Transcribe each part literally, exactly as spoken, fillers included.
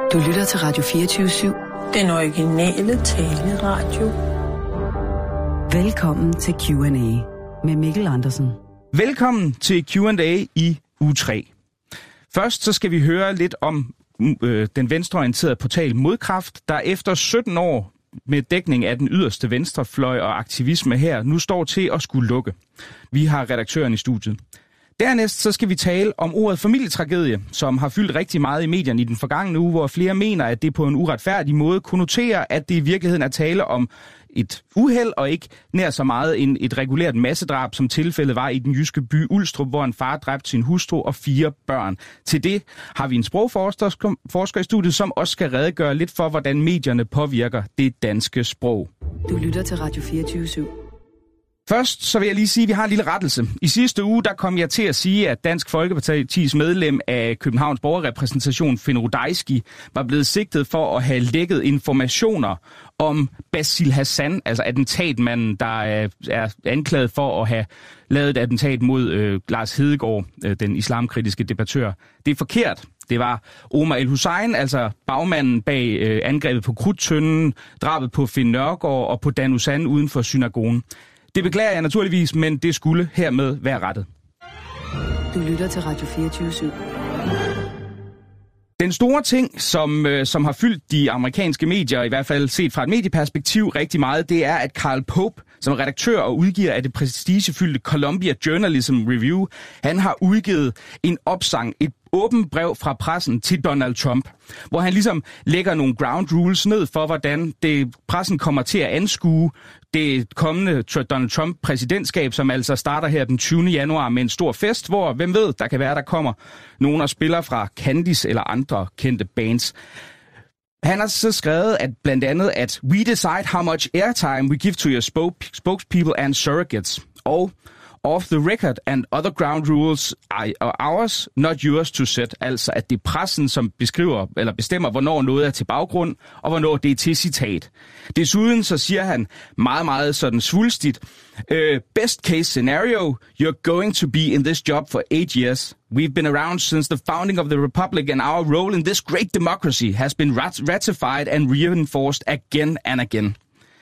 Du lytter til Radio fireogtyve syv. Den originale taleradio. Velkommen til Q and A med Mikkel Andersen. Velkommen til Q and A i uge tre. Først så skal vi høre lidt om øh, den venstreorienterede portal Modkraft, der efter sytten år med dækning af den yderste venstrefløj og aktivisme her, nu står til at skulle lukke. Vi har redaktøren i studiet. Dernæst så skal vi tale om ordet familietragedie, som har fyldt rigtig meget i medierne i den forgangne uge, hvor flere mener, at det på en uretfærdig måde konnoterer, at det i virkeligheden er tale om et uheld og ikke nær så meget en, et regulært massedrab, som tilfældet var i den jyske by Ulstrup, hvor en far dræbte sin hustru og fire børn. Til det har vi en sprogforsker forsker i studiet, som også skal redegøre lidt for, hvordan medierne påvirker det danske sprog. Du lytter til Radio fireogtyve syv. Først så vil jeg lige sige, at vi har en lille rettelse. I sidste uge der kom jeg til at sige, at Dansk Folkepartis medlem af Københavns borgerrepræsentation, Finn Rudajski, var blevet sigtet for at have lækket informationer om Basil Hassan, altså attentatmanden, der er anklaget for at have lavet et attentat mod øh, Lars Hedegaard, øh, den islamkritiske debattør. Det er forkert. Det var Omar El-Hussein, altså bagmanden bag øh, angrebet på Krudttønden, drabet på Finn Nørgaard og på Dan Uzan uden for synagogen. Det beklager jeg naturligvis, men det skulle hermed være rettet. Du lytter til Radio fireogtyve syv. Den store ting, som, øh, som har fyldt de amerikanske medier, i hvert fald set fra et medieperspektiv rigtig meget, det er, at Carl Pope, som er redaktør og udgiver af det prestigefyldte Columbia Journalism Review, han har udgivet en opsang, et åbent brev fra pressen til Donald Trump, hvor han ligesom lægger nogle ground rules ned for, hvordan det, pressen kommer til at anskue det kommende Donald Trump-præsidentskab, som altså starter her den tyvende januar med en stor fest, hvor, hvem ved, der kan være, der kommer nogen og spiller fra Candice eller andre kendte bands. Han har så skrevet, at blandt andet, at we decide how much airtime we give to your spokespeople and surrogates, og off the record and other ground rules are ours, not yours to set. Altså, at det er pressen, som beskriver eller bestemmer, hvornår noget er til baggrund, og hvornår det er til citat. Desuden så siger han meget, meget sådan svulstigt, uh, best case scenario, you're going to be in this job for eight years. We've been around since the founding of the Republic, and our role in this great democracy has been rat- ratified and reinforced again and again.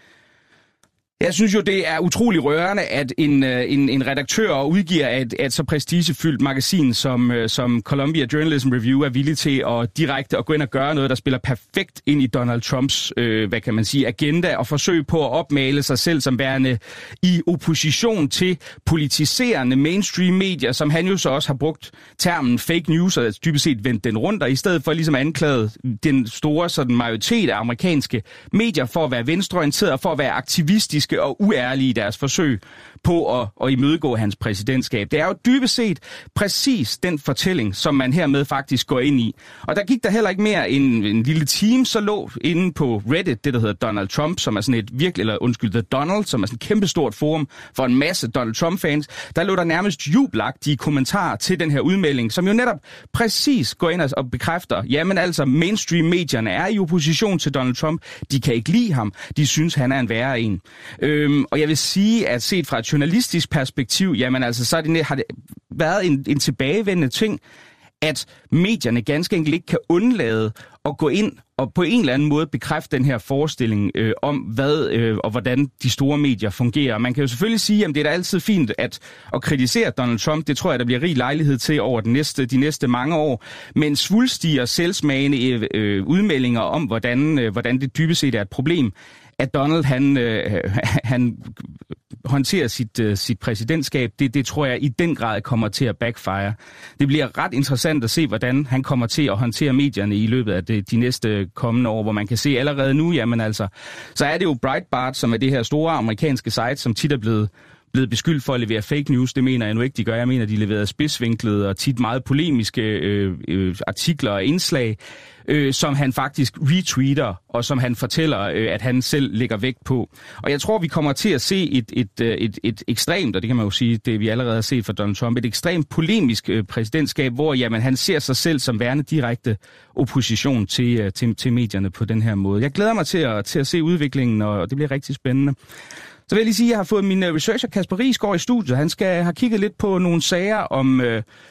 Jeg synes jo, det er utrolig rørende, at en, en, en redaktør og udgiver af et, et så prestigefyldt magasin som, som Columbia Journalism Review er villig til at direkte at gå ind og gøre noget, der spiller perfekt ind i Donald Trumps, øh, hvad kan man sige, agenda, og forsøge på at opmale sig selv som værende i opposition til politiserende mainstream medier, som han jo så også har brugt termen fake news, og dybest set vendt den rundt, og i stedet for ligesom anklaget den store sådan, majoritet af amerikanske medier for at være venstreorienteret og for at være aktivistiske og uærlige i deres forsøg på at, at imødegå hans præsidentskab. Det er jo dybest set præcis den fortælling, som man hermed faktisk går ind i. Og der gik der heller ikke mere en, en lille time, så lå inde på Reddit, det der hedder Donald Trump, som er sådan et virkelig, eller undskyld, The Donald, som er sådan et kæmpestort forum for en masse Donald Trump-fans. Der lå der nærmest jubelagtige kommentarer til den her udmelding, som jo netop præcis går ind og bekræfter, jamen altså mainstream-medierne er i opposition til Donald Trump. De kan ikke lide ham. De synes, han er en værre en. Øhm, og jeg vil sige, at set fra et journalistisk perspektiv, jamen altså, så er det, har det været en, en tilbagevendende ting, at medierne ganske enkelt ikke kan undlade at gå ind og på en eller anden måde bekræfte den her forestilling øh, om, hvad øh, og hvordan de store medier fungerer. Man kan jo selvfølgelig sige, at det er da altid fint at, at kritisere Donald Trump. Det tror jeg, der bliver rig lejlighed til over den næste, de næste mange år. Men svulstige og selvsmagende øh, udmeldinger om, hvordan, øh, hvordan det dybest set er et problem, at Donald han, øh, han håndterer sit, øh, sit præsidentskab, det, det tror jeg i den grad kommer til at backfire. Det bliver ret interessant at se, hvordan han kommer til at håndtere medierne i løbet af det, de næste kommende år, hvor man kan se allerede nu, jamen altså, så er det jo Breitbart, som er det her store amerikanske site, som tit er blevet blevet beskyldt for at levere fake news. Det mener jeg nu ikke, de gør. Jeg mener, de leverede spidsvinklede og tit meget polemiske øh, øh, artikler og indslag, øh, som han faktisk retweeter, og som han fortæller, øh, at han selv lægger vægt på. Og jeg tror, vi kommer til at se et, et, et, et ekstremt, og det kan man jo sige, det vi allerede har set fra Donald Trump, et ekstremt polemisk øh, præsidentskab, hvor jamen, han ser sig selv som værende direkte opposition til, øh, til, til medierne på den her måde. Jeg glæder mig til at, til at se udviklingen, og det bliver rigtig spændende. Så vil jeg lige sige, at jeg har fået min researcher Kasper Risgaard i studiet. Han skal have kigget lidt på nogle sager om, øh,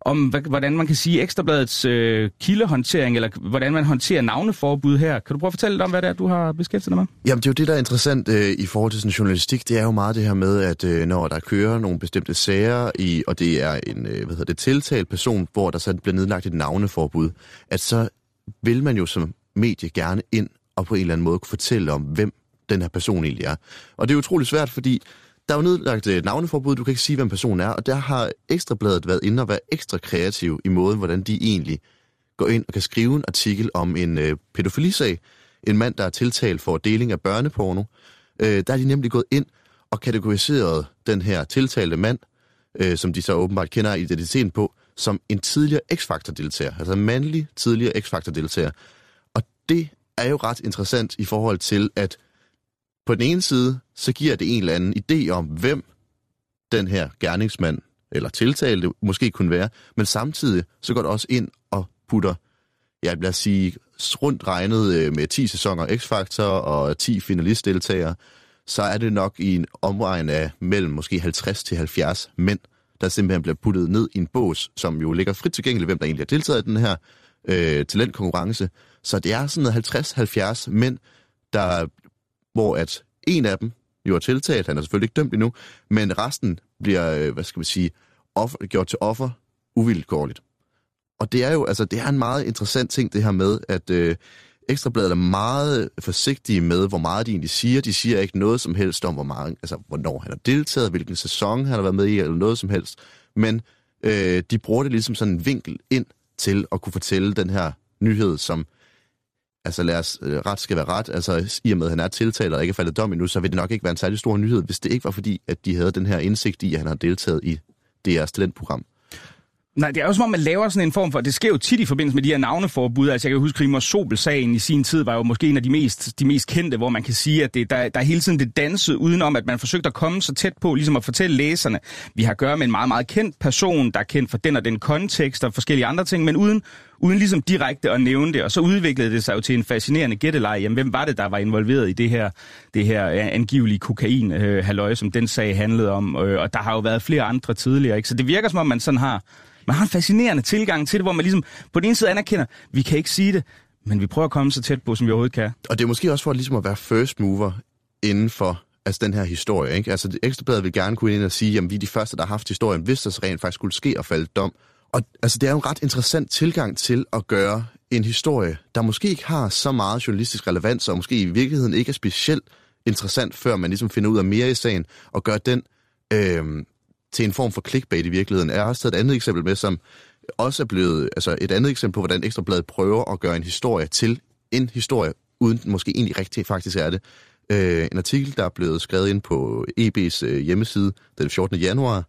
om hvordan man kan sige Ekstrabladets øh, kildehåndtering, eller hvordan man håndterer navneforbud her. Kan du prøve at fortælle lidt om, hvad det er, du har beskæftiget dig med? Jamen, det er jo det, der er interessant øh, i forhold til sådan journalistik. Det er jo meget det her med, at øh, når der kører nogle bestemte sager, i, og det er en øh, hvad hedder det, tiltalt person, hvor der så bliver nedlagt et navneforbud, at så vil man jo som medie gerne ind og på en eller anden måde kunne fortælle om, hvem den her person egentlig er. Og det er utrolig svært, fordi der er jo nedlagt et navneforbud, du kan ikke sige, hvem personen er, og der har Ekstrabladet været inde og været ekstra kreativ i måden, hvordan de egentlig går ind og kan skrive en artikel om en øh, pædofilisag. En mand, der er tiltalt for deling af børneporno. Øh, der er de nemlig gået ind og kategoriseret den her tiltalte mand, øh, som de så åbenbart kender identiteten på, som en tidligere X-Factor-deltager. Altså en mandlig tidligere X-Factor-deltager. Og det er jo ret interessant i forhold til, at på den ene side, så giver det en eller anden idé om, hvem den her gerningsmand eller tiltalte måske kunne være, men samtidig så går det også ind og putter, ja, lad os sige, rundt regnet med ti sæsoner X-Factor og ti finalistdeltagere, så er det nok i en omvejen af mellem måske halvtreds til halvfjerds mænd, der simpelthen bliver puttet ned i en bås, som jo ligger frit tilgængeligt, hvem der egentlig har deltaget i den her øh, talentkonkurrence. Så det er sådan halvtreds til halvfjerds mænd, der, hvor at en af dem jo er tiltalt, han er selvfølgelig ikke dømt endnu, men resten bliver, hvad skal man sige, offer, gjort til offer uvilkårligt. Og det er jo, altså, det er en meget interessant ting, det her med, at øh, Ekstrabladet er meget forsigtige med, hvor meget de egentlig siger. De siger ikke noget som helst om, hvor meget, altså, hvornår han har deltaget, hvilken sæson han har været med i, eller noget som helst. Men øh, de bruger det ligesom sådan en vinkel ind til at kunne fortælle den her nyhed, som, altså lad os, øh, ret skal være ret, altså i og med, at han er tiltalt og ikke er faldet dom endnu, så vil det nok ikke være en særlig stor nyhed, hvis det ikke var fordi, at de havde den her indsigt i, at han har deltaget i deres talentprogram. Nej, det er jo som om, man laver sådan en form for, det sker jo tit i forbindelse med de her navneforbud. Altså jeg kan huske, Rigmor Sobel-sagen i sin tid var jo måske en af de mest, de mest kendte, hvor man kan sige, at det, der, der er hele tiden det dansede udenom, at man forsøgte at komme så tæt på, ligesom at fortælle læserne, vi har at gøre med en meget, meget kendt person, der er kendt for den og den kontekst og forskellige andre ting, men uden, uden ligesom direkte at nævne det. Og så udviklede det sig jo til en fascinerende gætteleg. Jamen, hvem var det, der var involveret i det her, det her angivelige kokain-halløj, øh, som den sag handlede om? Øh, og der har jo været flere andre tidligere, ikke? Så det virker som om, man sådan har Man har en fascinerende tilgang til det, hvor man ligesom på den ene side anerkender, vi kan ikke sige det, men vi prøver at komme så tæt på, som vi overhovedet kan. Og det er måske også for ligesom at være first mover inden for altså den her historie, ikke? Altså Ekstrabladet vil gerne kunne ind og sige, jamen vi er de første, der har haft historien, hvis der så rent faktisk skulle ske og falde dom. Og altså det er jo en ret interessant tilgang til at gøre en historie, der måske ikke har så meget journalistisk relevans, og måske i virkeligheden ikke er specielt interessant, før man ligesom finder ud af mere i sagen, og gør den øh, til en form for clickbait i virkeligheden. Jeg har også taget et andet eksempel med, som også er blevet, altså et andet eksempel på, hvordan Ekstrabladet prøver at gøre en historie til en historie, uden den måske egentlig rigtig faktisk er det. Øh, en artikel, der er blevet skrevet ind på E B's øh, hjemmeside den fjortende januar.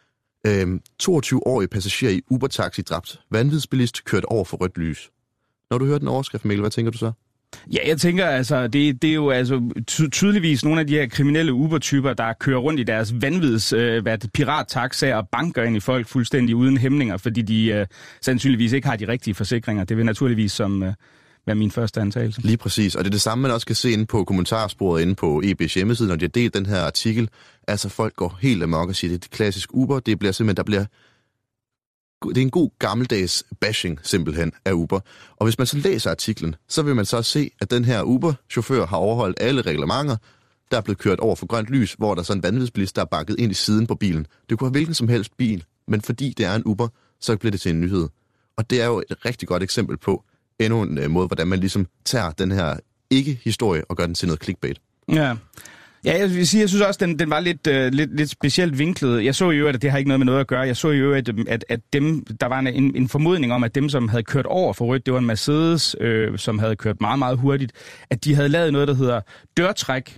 Øh, toogtyve-årig passager i Uber-taxi dræbt. Vanvidsbilist kørt over for rødt lys. Når du hører den overskrift, Mikkel, hvad tænker du så? Ja, jeg tænker, altså, det, det er jo altså ty- tydeligvis nogle af de her kriminelle Uber-typer, der kører rundt i deres vanvids øh, pirattaxaer og banker ind i folk fuldstændig uden hæmninger, fordi de øh, sandsynligvis ikke har de rigtige forsikringer. Det vil naturligvis som øh, være min første antagelse. Lige præcis, og det er det samme, man også kan se inde på kommentarsporet inde på E B's hjemmeside, når de har delt den her artikel. Altså, folk går helt amok og siger, det er det klassisk Uber. Det bliver simpelthen, der bliver det er en god gammeldags bashing simpelthen af Uber. Og hvis man så læser artiklen, så vil man så se, at den her Uber-chauffør har overholdt alle reglementer, der er blevet kørt over for grønt lys, hvor der er sådan en vanvidsbilist, der er bakket ind i siden på bilen. Det kunne have hvilken som helst bil, men fordi det er en Uber, så bliver det til en nyhed. Og det er jo et rigtig godt eksempel på endnu en måde, hvordan man ligesom tager den her ikke-historie og gør den til noget clickbait. Ja. Ja, jeg vil sige, jeg synes også, den, den var lidt, uh, lidt, lidt specielt vinklet. Jeg så jo, at det har ikke noget med noget at gøre. Jeg så jo, at, at, at dem, der var en, en formodning om, at dem, som havde kørt over for rødt, det var en Mercedes, øh, som havde kørt meget, meget hurtigt, at de havde lavet noget, der hedder dørtræk.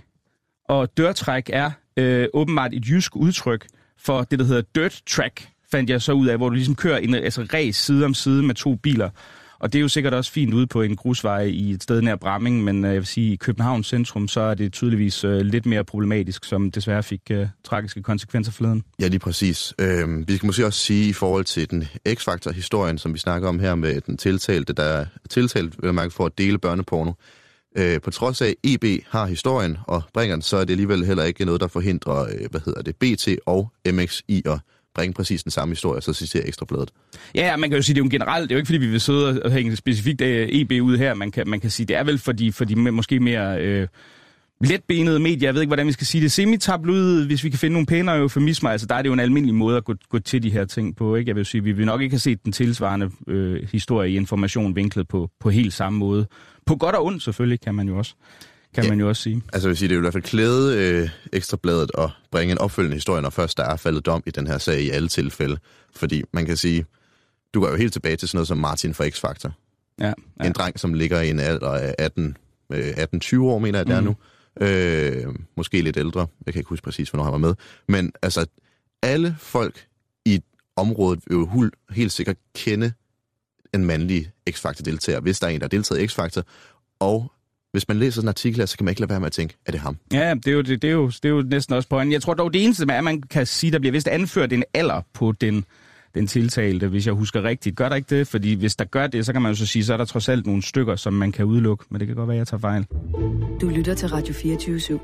Og dørtræk er øh, åbenbart et jysk udtryk for det, der hedder dirt track, fandt jeg så ud af, hvor du ligesom kører en altså, race side om side med to biler. Og det er jo sikkert også fint ude på en grusvej i et sted nær Bramming, men jeg vil sige, i Københavns centrum, så er det tydeligvis uh, lidt mere problematisk, som desværre fik uh, tragiske konsekvenser forleden. Ja, lige præcis. Øh, vi skal måske også sige i forhold til den X-Factor-historien, som vi snakker om her med den tiltalte, der er tiltalt vil man for at dele børneporno. Øh, på trods af, at E B har historien og bringer den, så er det alligevel heller ikke noget, der forhindrer, øh, hvad hedder det, B T og M X i at bringe præcis den samme historie, så citerer Ekstrabladet. Ja, man kan jo sige, det er jo generelt. Det er jo ikke, fordi vi vil sidde og hænge specifikt E B ud her. Man kan, man kan sige, det er vel for de, for de måske mere øh, letbenede medier. Jeg ved ikke, hvordan vi skal sige det. Semi-tabloid, hvis vi kan finde nogle pænere eufemismer. Altså, der er det jo en almindelig måde at gå, gå til de her ting på. Ikke? Jeg vil sige, vi vil nok ikke have set den tilsvarende øh, historie i Information vinklet på, på helt samme måde. På godt og ondt selvfølgelig, kan man jo også. Kan ja. man jo også sige. Altså jeg vil sige, det er jo i hvert fald klæde øh, Ekstrabladet at bringe en opfølgende historie, når først der er faldet dom i den her sag i alle tilfælde. Fordi man kan sige, du går jo helt tilbage til sådan noget som Martin fra X-Factor. Ja, ja. En dreng, som ligger i en alder af atten tyve år, mener jeg, det er nu. Øh, måske lidt ældre. Jeg kan ikke huske præcis, hvornår han var med. Men altså, alle folk i området vil jo helt sikkert kende en mandlig X-Factor-deltager, hvis der er en, der har deltaget i X-Factor. Og hvis man læser sådan en artikel her, så kan man ikke lade være med at tænke, er det ham? Ja, det er jo, det, det er jo, det er jo næsten også pointen. Jeg tror dog, det eneste, at man kan sige, der bliver vist anført en alder på den, den tiltalte, hvis jeg husker rigtigt. Gør der ikke det? Fordi hvis der gør det, så kan man jo så sige, så er der trods alt nogle stykker, som man kan udelukke. Men det kan godt være, at jeg tager fejl. Du lytter til Radio fireogtyve syv.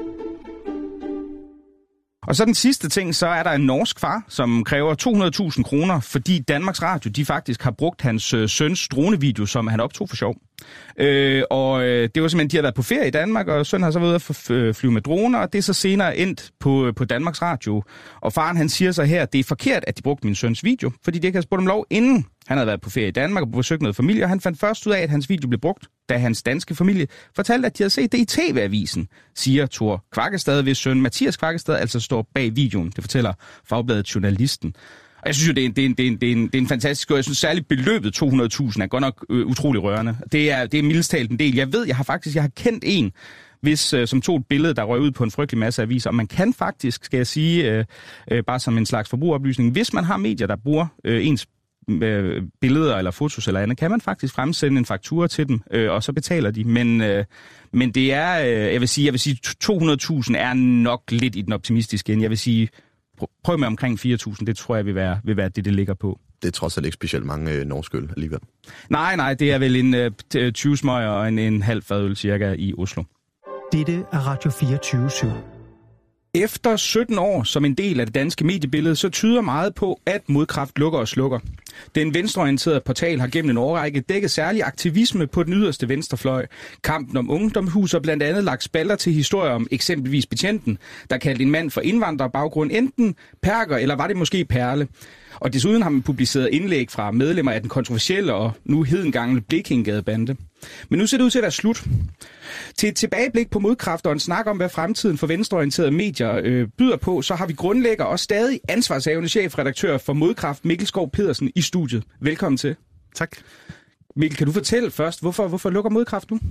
Og så den sidste ting, så er der en norsk far, som kræver to hundrede tusind kroner, fordi Danmarks Radio, de faktisk har brugt hans øh, søns dronevideo, som han optog for sjov. Øh, og øh, det var simpelthen, de har været på ferie i Danmark, og sønnen har så været ude at øh, flyve med droner, og det er så senere endt på, på Danmarks Radio. Og faren, han siger så her, det er forkert, at de brugte min søns video, fordi det ikke havde spurgt om lov inden. Han havde været på ferie i Danmark og besøgt noget familie, og han fandt først ud af, at hans video blev brugt, da hans danske familie fortalte, at de havde set det i T V-avisen, siger Thor Kvakkestad, hvis søn Mathias Kvakkestad altså står bag videoen. Det fortæller Fagbladet Journalisten. Og jeg synes jo, det er en, det er en, det er en, det er en, det er en fantastisk og jeg synes særligt beløbet to hundrede tusind er godt nok øh, utrolig rørende. Det er, det er mildest talt en del. Jeg ved, jeg har faktisk jeg har kendt en, hvis, øh, som tog et billede, der røg ud på en frygtelig masse aviser. Og man kan faktisk, skal jeg sige, øh, øh, bare som en slags forbrugeroplysning, hvis man har medier, der bruger øh, ens øh, billeder eller fotos eller andet, kan man faktisk fremsende en faktura til dem, øh, og så betaler de. Men, øh, men det er, øh, jeg vil sige, jeg vil sige to hundrede tusind er nok lidt i den optimistiske ende. Jeg vil sige, prøv med omkring fire tusind, det tror jeg vil være, vil være det, det ligger på. Det er trods alt ikke specielt mange øh, norsk øl alligevel. Nej, nej, det er vel en øh, tyve smøger og en, en halv fadøl cirka i Oslo. Dette er Radio fireogtyve syv. Efter sytten år som en del af det danske mediebillede, så tyder meget på, at Modkraft lukker og slukker. Den venstreorienterede portal har gennem en årrække dækket særlig aktivisme på den yderste venstrefløj. Kampen om ungdomshus har blandt andet lagt spalter til historier om eksempelvis betjenten, der kaldte en mand for indvandrerbaggrund enten perker, eller var det måske perle. Og desuden har man publiceret indlæg fra medlemmer af den kontroversielle og nu hedengangne Blekingegadebande. Men nu ser det ud til at være slut. Til et tilbageblik på Modkraft og en snak om, hvad fremtiden for venstreorienterede medier øh, byder på, så har vi grundlægger og stadig ansvarshavende chefredaktør for Modkraft, Mikkel Skov Pedersen, i studiet. Velkommen til. Tak. Mikkel, kan du fortælle først, hvorfor, hvorfor lukker Modkraft nu?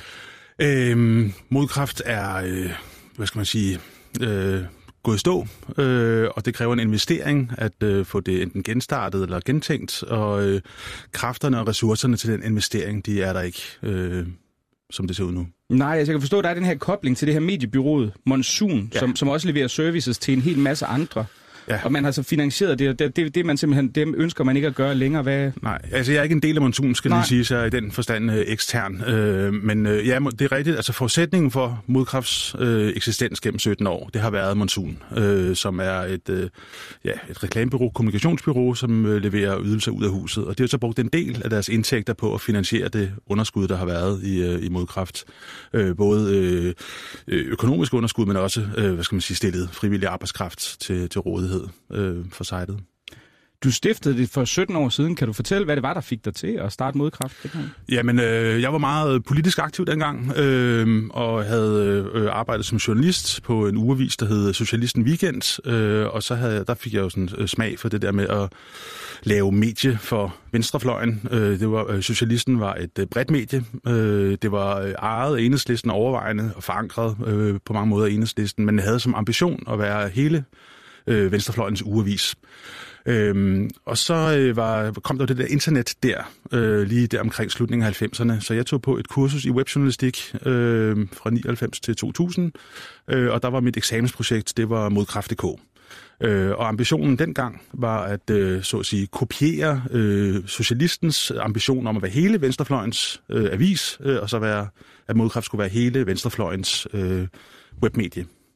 Øhm, Modkraft er, øh, hvad skal man sige... Øh gået i stå, øh, og det kræver en investering at øh, få det enten genstartet eller gentænkt, og øh, kræfterne og ressourcerne til den investering, de er der ikke, øh, som det ser ud nu. Nej, altså jeg kan forstå, at der er den her kobling til det her mediebyrået Monsun, ja. som, som også leverer services til en hel masse andre. Ja. Og man har så finansieret det, det, det, det man simpelthen, det ønsker man ikke at gøre længere. Hvad? Nej, altså jeg er ikke en del af Monsun, skal lige sige, så er i den forstand øh, ekstern. Øh, men øh, ja, det er rigtigt, altså forudsætningen for Modkrafts øh, eksistens gennem sytten år, det har været Monsun, øh, som er et, øh, ja, et reklamebureau, kommunikationsbureau, som øh, leverer ydelser ud af huset. Og det har så brugt en del af deres indtægter på at finansiere det underskud, der har været i, øh, i Modkraft. Øh, både øh, økonomisk underskud, men også, øh, hvad skal man sige, stillet frivillig arbejdskraft til, til rådighed for sitet. Du stiftede det for sytten år siden. Kan du fortælle, hvad det var, der fik dig til at starte Modkraft? Jamen, øh, jeg var meget politisk aktiv dengang, øh, og havde øh, arbejdet som journalist på en ugeavis, der hed Socialisten Weekend, øh, og så havde, der fik jeg jo sådan øh, smag for det der med at lave medie for venstrefløjen. Øh, det var, øh, Socialisten var et øh, bredt medie. Øh, det var øh, ejet af Enhedslisten overvejende og forankret øh, på mange måder af Enhedslisten, men havde som ambition at være hele øh, venstrefløjens ugeavis. Øhm, og så øh, var, kom der det der internet der, øh, lige der omkring slutningen af halvfemserne, så jeg tog på et kursus i webjournalistik øh, fra nioghalvfems til to tusind, øh, og der var mit eksamensprojekt, det var Modkraft punktum d k. Øh, og ambitionen dengang var at, øh, så at sige, kopiere øh, socialistens ambition om at være hele venstrefløjens øh, avis, øh, og så være, at Modkraft skulle være hele venstrefløjens øh, webmedie.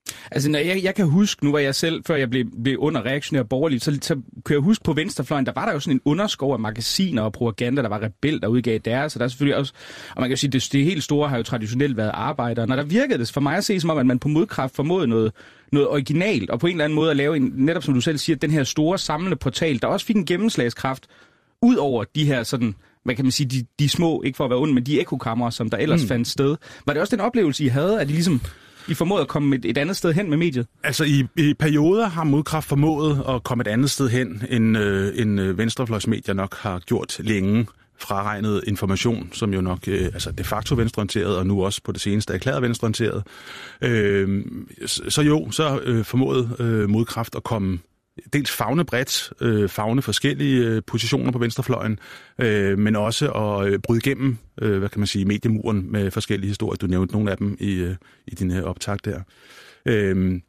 Altså, når jeg, jeg kan huske, nu var jeg selv, før jeg blev, blev under reaktionær borgerlig, så, så kan jeg huske på venstrefløjen, der var der jo sådan en underskov af magasiner og propaganda, der var Rebel, der udgav deres, så der er selvfølgelig også, og man kan jo sige, det, det helt store har jo traditionelt været arbejdere. Når der virkede det for mig at se, som om, at man på modkraft formåede noget, noget originalt, og på en eller anden måde at lave en, netop som du selv siger, den her store samlende portal, der også fik en gennemslagskraft, ud over de her sådan, hvad kan man sige, de, de små, ikke for at være ond, men de ekokammer, som der ellers mm. fandt sted. Var det også den oplevelse, I havde, at de ligesom I formåede at komme et, et andet sted hen med mediet? Altså i, i perioder har modkraft formået at komme et andet sted hen, end, øh, end venstrefløjsmedier nok har gjort længe. Fraregnet Information, som jo nok øh, altså de facto venstreorienteret, og nu også på det seneste erklæret venstreorienteret. Øh, så jo, så øh, formåede øh, modkraft at komme dels favne bredt, øh, favne forskellige øh, positioner på venstrefløjen, øh, men også at øh, bryde igennem, øh, hvad kan man sige, mediemuren med forskellige historier. Du nævnte nogle af dem i, øh, i din øh, optag der. Øh,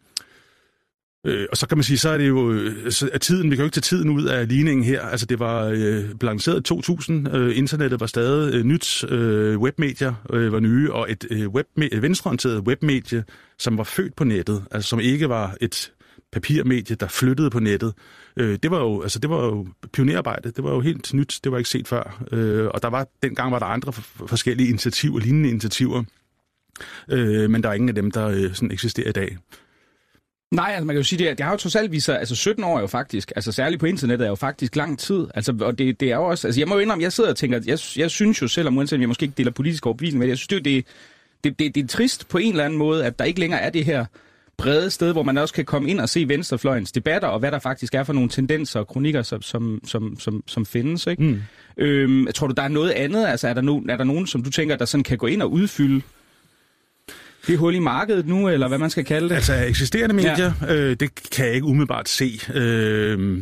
øh, og så kan man sige, så er det jo, så er tiden, vi kan jo ikke tage tiden ud af ligningen her. Altså det var øh, lanceret i to tusind, øh, internettet var stadig øh, nyt, øh, webmedier øh, var nye, og et, øh, webme- et venstreorienteret webmedie, som var født på nettet, altså som ikke var et papirmedie, der flyttede på nettet. Øh, det var jo, altså det var jo pionerarbejde. Det var jo helt nyt. Det var ikke set før. Øh, og der var dengang var der andre f- forskellige initiativer, lignende initiativer. Øh, men der er ingen af dem, der øh, sådan eksisterer i dag. Nej, altså man kan jo sige, det, det har jo trods alt vist sig, altså sytten år er jo faktisk, altså særligt på internettet er jo faktisk lang tid. Altså, og det, det er jo også, altså jeg må jo indrømme, jeg sidder og tænker, jeg, jeg synes jo selv, om uanset jeg måske ikke deler politisk overbevisning med det, jeg synes det, det, det, det, det er trist på en eller anden måde, at der ikke længere er det her brede sted, hvor man også kan komme ind og se venstrefløjens debatter, og hvad der faktisk er for nogle tendenser og kronikker, som, som, som, som, som findes. Ikke? Mm. Øhm, tror du, der er noget andet? Altså, er der, no, er der nogen, som du tænker, der sådan kan gå ind og udfylde det hul i markedet nu, eller hvad man skal kalde det? Altså, eksisterende medier, ja. øh, det kan jeg ikke umiddelbart se. Øh,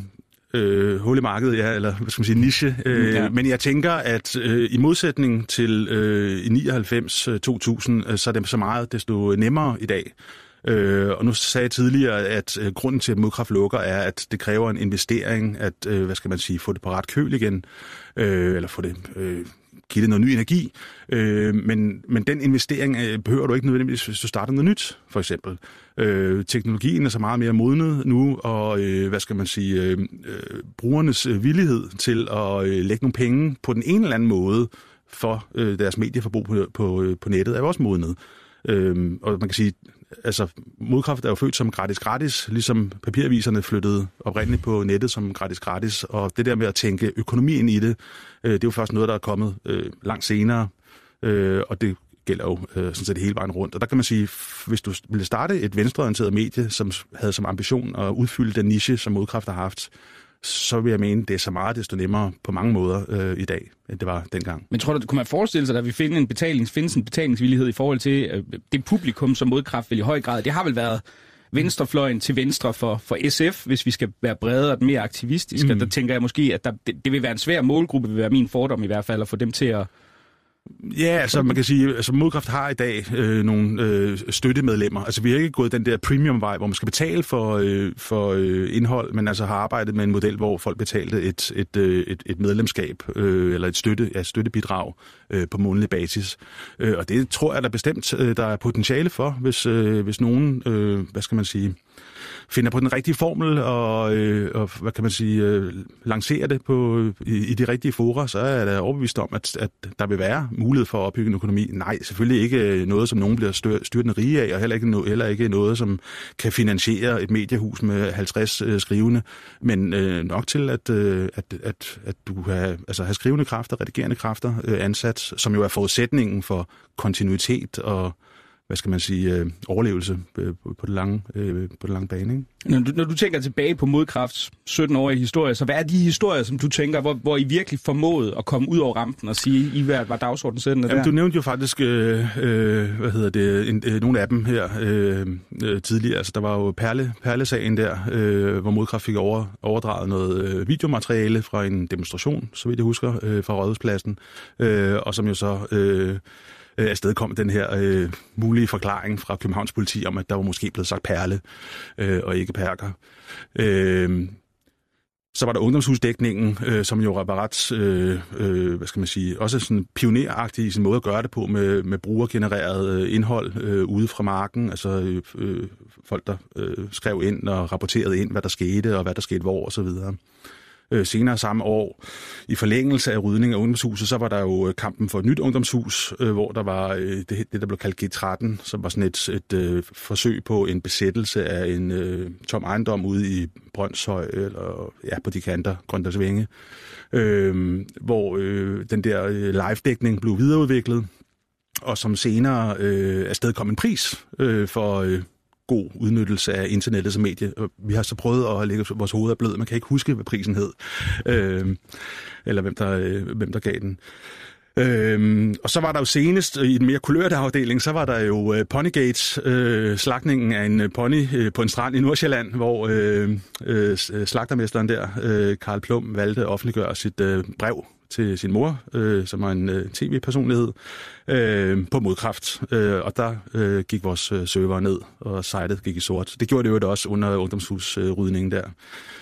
øh, hul i markedet, ja, eller hvad skal man sige, niche. Øh, ja. Men jeg tænker, at øh, i modsætning til øh, i nioghalvfems to tusind, øh, så er det så meget desto nemmere i dag. Øh, og nu sagde jeg tidligere, at øh, grunden til, at modkraft lukker, er, at det kræver en investering, at, øh, hvad skal man sige, få det på ret køl igen, øh, eller få det, øh, give det noget ny energi. Øh, men, men den investering øh, behøver du ikke nødvendigvis, hvis du starter noget nyt, for eksempel. Øh, teknologien er så meget mere modnet nu, og øh, hvad skal man sige, øh, øh, brugernes øh, villighed til at øh, lægge nogle penge på den ene eller anden måde for øh, deres medieforbrug på, på, øh, på nettet, er jo også modnet. Øh, og man kan sige, altså, modkraft er jo født som gratis-gratis, ligesom papiraviserne flyttede oprindeligt på nettet som gratis-gratis, og det der med at tænke økonomien i det, øh, det er jo først noget, der er kommet øh, langt senere, øh, og det gælder jo øh, sådan set hele vejen rundt. Og der kan man sige, hvis du ville starte et venstreorienteret medie, som havde som ambition at udfylde den niche, som modkraft har haft, så vil jeg mene, det er så meget desto nemmere på mange måder øh, i dag, end det var dengang. Men tror du, kunne man forestille sig, at vi finder en betalings, findes en betalingsvillighed i forhold til øh, det publikum, som modkraft vil i høj grad? Det har vel været venstrefløjen til venstre for, for S F, hvis vi skal være bredere og mere aktivistiske. Mm. Der tænker jeg måske, at der, det, det vil være en svær målgruppe, vil være min fordom i hvert fald, at få dem til at... Ja, altså man kan sige, altså modkraft har i dag øh, nogle øh, støttemedlemmer. Altså vi har ikke gået den der premium-vej, hvor man skal betale for, øh, for øh, indhold, men altså har arbejdet med en model, hvor folk betalte et, et, øh, et, et medlemskab øh, eller et støtte, ja, støttebidrag øh, på månedlig basis. Øh, og det tror jeg da bestemt, øh, der er potentiale for, hvis, øh, hvis nogen, øh, hvad skal man sige, finder på den rigtige formel og, øh, og hvad kan man sige, øh, lancerer det på, i, i de rigtige fora, så er jeg overbevist om, at, at der vil være mulighed for at opbygge en økonomi. Nej, selvfølgelig ikke noget, som nogen bliver stør, styrtende rige af, og heller ikke, no, heller ikke noget, som kan finansiere et mediehus med halvtreds øh, skrivende, men øh, nok til, at, øh, at, at, at du har, altså, har skrivende kræfter, redigerende kræfter øh, ansat, som jo er forudsætningen for kontinuitet og hvad skal man sige, øh, overlevelse øh, på, det lange, øh, på det lange bane. Ikke? Når, du, når du tænker tilbage på modkrafts sytten-årige historie, så hvad er de historier, som du tænker, hvor, hvor I virkelig formåede at komme ud over rampen og sige, I var, var dagsordensættende der? Jamen, du nævnte jo faktisk, øh, øh, hvad hedder det, en, øh, nogle af dem her øh, øh, tidligere. Altså, der var jo Perle, Perle-sagen der, øh, hvor modkraft fik over, overdraget noget øh, videomateriale fra en demonstration, så vidt jeg husker, øh, fra Rådhuspladsen, øh, og som jo så... Øh, afsted kom den her øh, mulige forklaring fra Københavns politi om, at der var måske blevet sagt perle øh, og ikke perker. Øh, Så var der ungdomshusdækningen, øh, som jo var ret, øh, øh, hvad skal man sige, også sådan pioneragtig i sin måde at gøre det på med, med brugergenereret øh, indhold øh, ude fra marken. Altså øh, folk, der øh, skrev ind og rapporterede ind, hvad der skete og hvad der skete hvor og så videre. Øh, senere samme år, i forlængelse af rydning af ungdomshuset, så var der jo kampen for et nyt ungdomshus, øh, hvor der var øh, det, det, der blev kaldt G tretten, som var sådan et, et øh, forsøg på en besættelse af en øh, tom ejendom ude i Brønshøj, eller ja, på de kanter, Grønlandsvænge, øh, hvor øh, den der øh, live-dækning blev videreudviklet, og som senere øh, afsted kom en pris øh, for... Øh, god udnyttelse af internettet som medie. Vi har så prøvet at lægge vores hoveder blød. Man kan ikke huske, hvad prisen hed, øh, eller hvem der, øh, hvem der gav den. Øh, og så var der jo senest i den mere kulørte afdeling, så var der jo øh, Ponygate, øh, slagtningen af en pony øh, på en strand i Nordsjælland, hvor øh, øh, slagtermesteren der, øh, Karl Plum, valgte at offentliggøre sit øh, brev til sin mor, øh, som er en øh, tv-personlighed, øh, på modkraft. Øh, og der øh, gik vores øh, server ned, og sitet gik i sort. Det gjorde det jo også under ungdomshusrydningen der.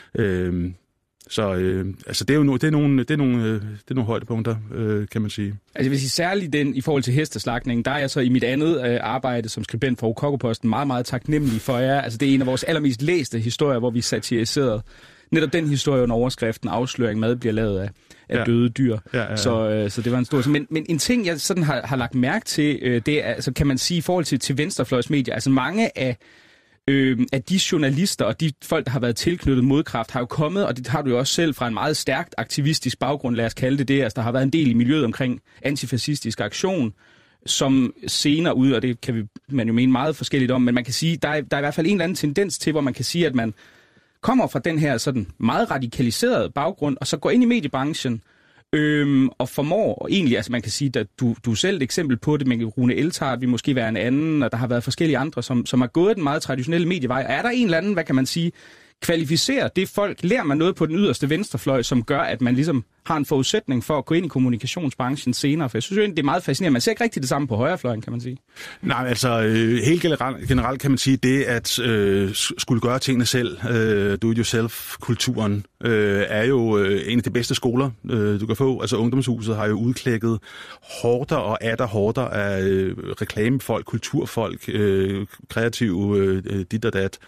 Øh, så øh, altså det er jo no, det er nogle, det er nogle, øh, det er nogle højdepunkter, øh, kan man sige. Altså jeg vil sige særligt den i forhold til hesteslagtningen, der er jeg så i mit andet øh, arbejde som skribent for Rokokoposten meget, meget taknemmelig for jer. Altså det er en af vores allermest læste historier, hvor vi satiriserede netop den historie under overskriften afsløring mad bliver lavet af, af ja. døde dyr. Ja, ja, ja. Så, øh, så det var en stor... Men, men en ting, jeg sådan har, har lagt mærke til, øh, det er, altså, kan man sige, i forhold til, til venstrefløjsmedier, altså mange af, øh, af de journalister og de folk, der har været tilknyttet Modkraft, har jo kommet, og det har du jo også selv, fra en meget stærkt aktivistisk baggrund, lad os kalde det det. Altså, der har været en del i miljøet omkring antifascistisk aktion, som senere ud, og det kan vi, man jo mene meget forskelligt om, men man kan sige, der er, der er i hvert fald en eller anden tendens til, hvor man kan sige, at man kommer fra den her sådan meget radikaliserede baggrund, og så går ind i mediebranchen øhm, og formår, og egentlig, altså man kan sige, at du, du er selv et eksempel på det, men Rune Eltart vil måske være en anden, og der har været forskellige andre, som, som har gået den meget traditionelle medievej. Er der en eller anden, hvad kan man sige, kvalificerer det folk? Lærer man noget på den yderste venstrefløj, som gør, at man ligesom har en forudsætning for at gå ind i kommunikationsbranchen senere? For jeg synes jo egentlig, det er meget fascinerende. Man ser ikke rigtig det samme på højrefløjen, kan man sige. Nej, altså øh, helt generelt, generelt kan man sige, det at øh, skulle gøre tingene selv, øh, do-it-yourself-kulturen, øh, er jo øh, en af de bedste skoler, øh, du kan få. Altså ungdomshuset har jo udklækket horder og atter horder af øh, reklamefolk, kulturfolk, øh, kreative øh, dit og dat,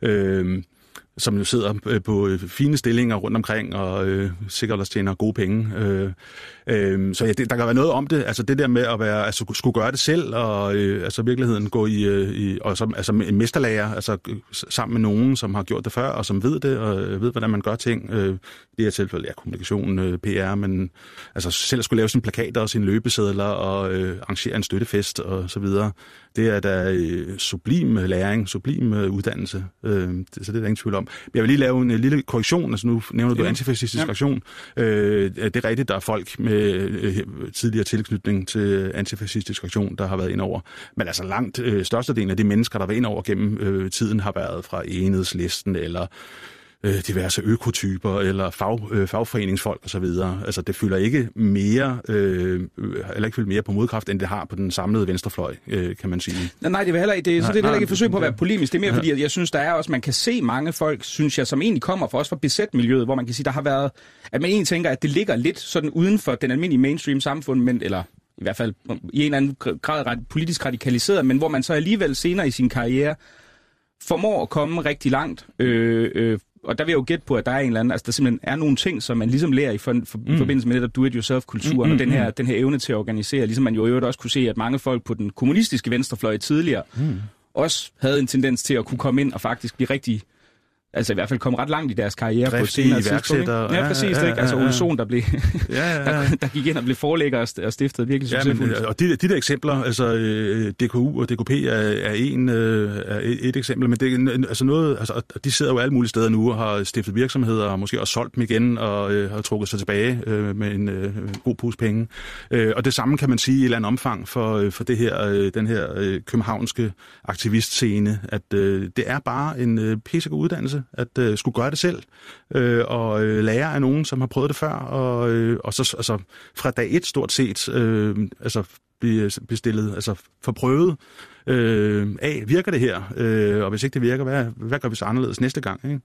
øh, som jo sidder på fine stillinger rundt omkring og øh, sikkert også tjener gode penge. Øh, øh, så ja, det, der kan være noget om det. Altså det der med at være, altså, skulle gøre det selv og øh, altså virkeligheden gå i, i og som, altså en mesterlærer, altså sammen med nogen, som har gjort det før og som ved det og ved hvordan man gør ting. Øh, I det her tilfælde ja, kommunikation, øh, P R, men altså selv skulle lave sine plakater og sine løbesedler og øh, arrangere en støttefest og så videre. Det er da øh, sublim læring, sublim øh, uddannelse. Øh, det, så det er der ingen tvivl om. Jeg vil lige lave en uh, lille korrektion. Altså nu nævner du ja. antifascistisk ja. aktion. Øh, det er rigtigt, der er folk med øh, tidligere tilknytning til antifascistisk aktion, der har været ind over. Men altså langt øh, størstedelen af de mennesker, der har været ind over gennem øh, tiden, har været fra Enhedslisten eller diverse økotyper eller fag, øh, fagforeningsfolk og så videre. Altså det fylder ikke mere, øh, eller ikke fylder mere på Modkraft, end det har på den samlede venstrefløj, øh, kan man sige. Nej, det er heller ikke, det, så det er heller ikke et forsøg på at være polemisk. Det er mere ja. fordi, at jeg synes, der er også, man kan se mange folk, synes jeg, som egentlig kommer fra, også fra besæt-miljøet, hvor man kan sige, der har været, at man egentlig tænker, at det ligger lidt sådan uden for den almindelige mainstream samfund, men, eller i hvert fald i en eller anden grad politisk radikaliseret, men hvor man så alligevel senere i sin karriere formår at komme rigtig langt, øh, øh, og der vil jeg jo gætte på, at der er en eller anden, altså der simpelthen er nogle ting, som man ligesom lærer i, for, for, mm. forbindelse med det der do-it-yourself-kulturen, mm, mm, og den her, den her evne til at organisere, ligesom man jo i øvrigt også kunne se, at mange folk på den kommunistiske venstrefløj tidligere mm. også havde en tendens til at kunne komme ind og faktisk blive rigtig, altså i hvert fald komme ret langt i deres karriere på et senere tidspunkt. Ja, præcis, ja, ja, ja, ja. Altså Ole Sohn, der, blev, ja, ja, ja. der, der gik ind og blev forlægger og stiftede virkelig succesfuldt. Ja, men, og de, de der eksempler, altså D K U og D K P er, er, en, er et, et eksempel, men det, altså noget, altså, de sidder jo alle mulige steder nu og har stiftet virksomheder og måske også solgt dem igen og øh, har trukket sig tilbage øh, med en øh, god pose penge. Øh, og det samme kan man sige i et eller andet omfang for, for det her, øh, den her øh, københavnske aktivistscene, at øh, det er bare en øh, pissegod uddannelse at øh, skulle gøre det selv, øh, og øh, lære af nogen, som har prøvet det før, og, øh, og så altså, fra dag et stort set øh, altså, blive bestillet, altså forprøvet øh, af, virker det her, øh, og hvis ikke det virker, hvad, hvad gør vi så anderledes næste gang? Ikke?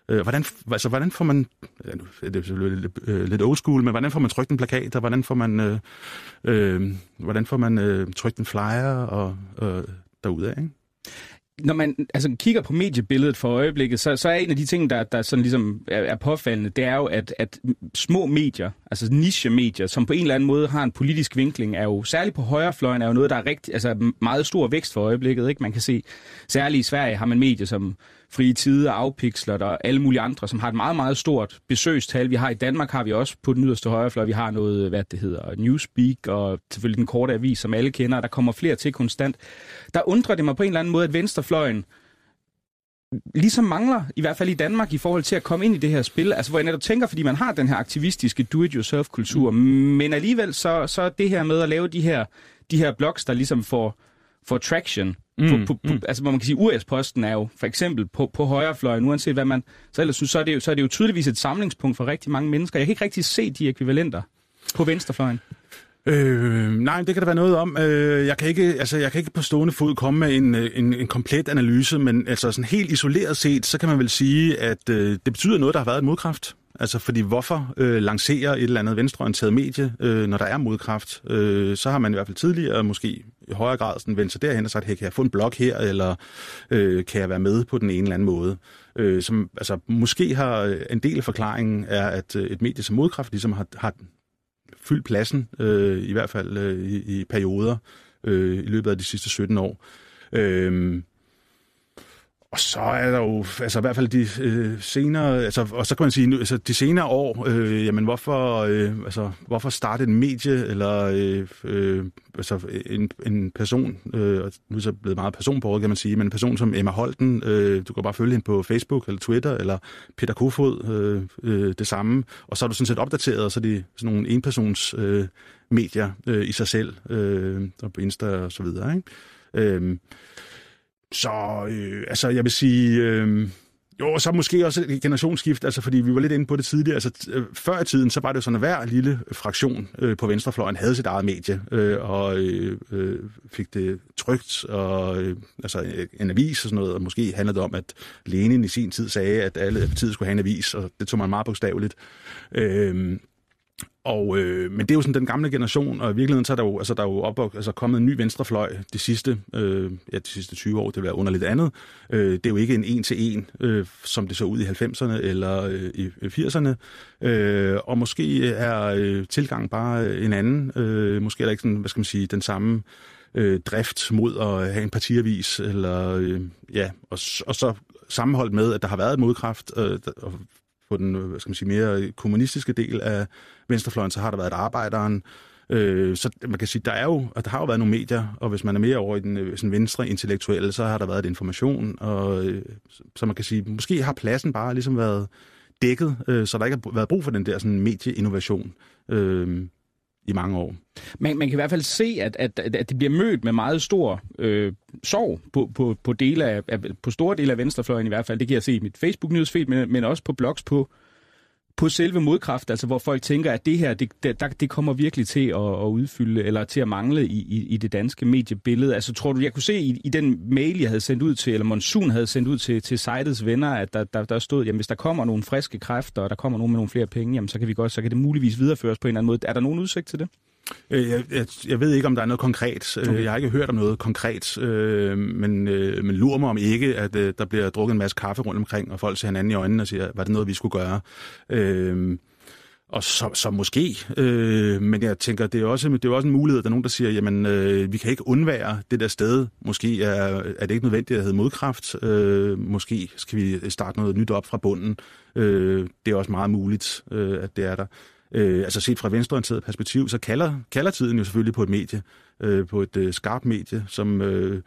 Øh, hvordan, altså, hvordan får man, ja, nu er det selvfølgelig lidt, øh, lidt old school, men hvordan får man trykt en plakat, og hvordan får man, øh, øh, hvordan får man øh, trykt en flyer og øh, derudad, ikke? Når man altså, kigger på mediebilledet for øjeblikket, så, så er en af de ting, der, der sådan ligesom er, er påfaldende, det er jo, at, at små medier, altså niche-medier, som på en eller anden måde har en politisk vinkling, er jo særligt på højrefløjen, er jo noget, der er rigtig, altså meget stor vækst for øjeblikket. Ikke? Man kan se, særligt i Sverige har man medier som Frie Tider, Afpixler og alle mulige andre, som har et meget, meget stort besøgstal. Vi har i Danmark har vi også på den yderste højrefløj, vi har noget, hvad det hedder, Newspeak, og selvfølgelig den korte avis, som alle kender, og der kommer flere til konstant. Der undrer det mig på en eller anden måde, at venstrefløjen ligesom mangler, i hvert fald i Danmark, i forhold til at komme ind i det her spil. Altså hvor jeg netop tænker, fordi man har den her aktivistiske do-it-yourself-kultur, mm. men alligevel så, så det her med at lave de her, de her blogs, der ligesom får, får traction. Mm, på, på, på, mm. Altså hvor man kan sige, U S-posten er jo for eksempel på, på højrefløjen, uanset hvad man så ellers synes, så er, det jo, så er det jo tydeligvis et samlingspunkt for rigtig mange mennesker. Jeg kan ikke rigtig se de ekvivalenter på venstrefløjen. Øh, nej, det kan der være noget om. Øh, jeg kan ikke, altså jeg kan ikke på stående fod komme med en, en, en komplet analyse, men altså sådan helt isoleret set, så kan man vel sige, at øh, det betyder noget, der har været en modkraft. Altså fordi hvorfor øh, lancere et eller andet venstreorienteret medie, øh, når der er modkraft? Øh, så har man i hvert fald tidligere måske i højere grad sådan vendt sig derhen og sagt, hey, kan jeg få en blog her, eller øh, kan jeg være med på den ene eller anden måde? Øh, som, altså måske har en del af forklaringen er, at et medie som modkraft ligesom har, har fyldt pladsen, øh, i hvert fald øh, i, i perioder øh, i løbet af de sidste sytten år. Øh, Og så er der jo, altså i hvert fald de øh, senere, altså, og så kan man sige, altså de senere år, øh, jamen hvorfor, øh, altså hvorfor starte en medie, eller øh, øh, altså en, en person, øh, nu er det så blevet meget personbordet, kan man sige, men en person som Emma Holten, øh, du kan bare følge hende på Facebook eller Twitter, eller Peter Kofod, øh, øh, det samme, og så er du sådan set opdateret, og så er det sådan nogle enpersons øh, medier øh, i sig selv, øh, og på Insta og så videre, ikke? Øh, Så øh, altså, jeg vil sige, øh, jo, så måske også et generationsskift, altså fordi vi var lidt inde på det tidligere. Altså øh, før i tiden, så var det jo sådan, at hver lille fraktion øh, på venstrefløjen havde sit eget medie, øh, og øh, øh, fik det trykt, og øh, altså en avis og sådan noget, og måske handlede det om, at Lenin i sin tid sagde, at alle partier skulle have en avis, og det tog man meget bogstaveligt. Øh, Og, øh, men det er jo sådan den gamle generation, og i virkeligheden så er der jo, altså, der er jo op, altså, kommet en ny venstrefløj de sidste, øh, ja, de sidste tyve år, det vil være under lidt andet. Øh, det er jo ikke en en-til-en, øh, som det så ud i halvfemserne eller øh, i firserne. Øh, og måske er øh, tilgangen bare en anden. Øh, måske er der ikke sådan, hvad skal man sige, den samme øh, drift mod at have en partiavis, eller øh, ja, og, og så sammenholdt med, at der har været et modkraft, øh, og på den, hvad skal man sige, mere kommunistiske del af venstrefløjen, så har der været et Arbejderen. Øh, så man kan sige, der er jo, at der har jo været nogle medier, og hvis man er mere over i den sådan venstre intellektuelle, så har der været et Information, og øh, så man kan sige, måske har pladsen bare ligesom været dækket, øh, så der ikke har været brug for den der sådan medieinnovation øh, i mange år. Man, man kan i hvert fald se, at, at, at det bliver mødt med meget stor øh, sorg på, på, på, dele af, på store dele af venstrefløjen i hvert fald. Det kan jeg se i mit Facebook-newsfeed, men, men også på blogs på, på selve modkraft, altså hvor folk tænker, at det her, det, det, det kommer virkelig til at, at udfylde, eller til at mangle i, i, i det danske mediebillede. Altså tror du, jeg kunne se i, i den mail, jeg havde sendt ud til, eller Monsun havde sendt ud til, til sitets venner, at der, der, der stod, jamen hvis der kommer nogle friske kræfter, og der kommer nogen med nogle flere penge, jamen så kan vi godt, så kan det muligvis videreføres på en eller anden måde. Er der nogen udsigt til det? Jeg, jeg, jeg ved ikke, om der er noget konkret. Okay. Jeg har ikke hørt om noget konkret, øh, men, øh, men lurer mig om ikke, at øh, der bliver drukket en masse kaffe rundt omkring, og folk ser hinanden i øjnene og siger, var det noget, vi skulle gøre? Øh, og så, så måske, øh, men jeg tænker, det er, også, det er også en mulighed, at der er nogen, der siger, jamen, øh, vi kan ikke undvære det der sted. Måske er, er det ikke nødvendigt at have modkraft. Øh, måske skal vi starte noget nyt op fra bunden. Øh, det er også meget muligt, øh, at det er der. Øh, altså set fra venstreorienteret perspektiv, så kalder, kalder tiden jo selvfølgelig på et medie, øh, på et øh, skarpt medie, som, øh,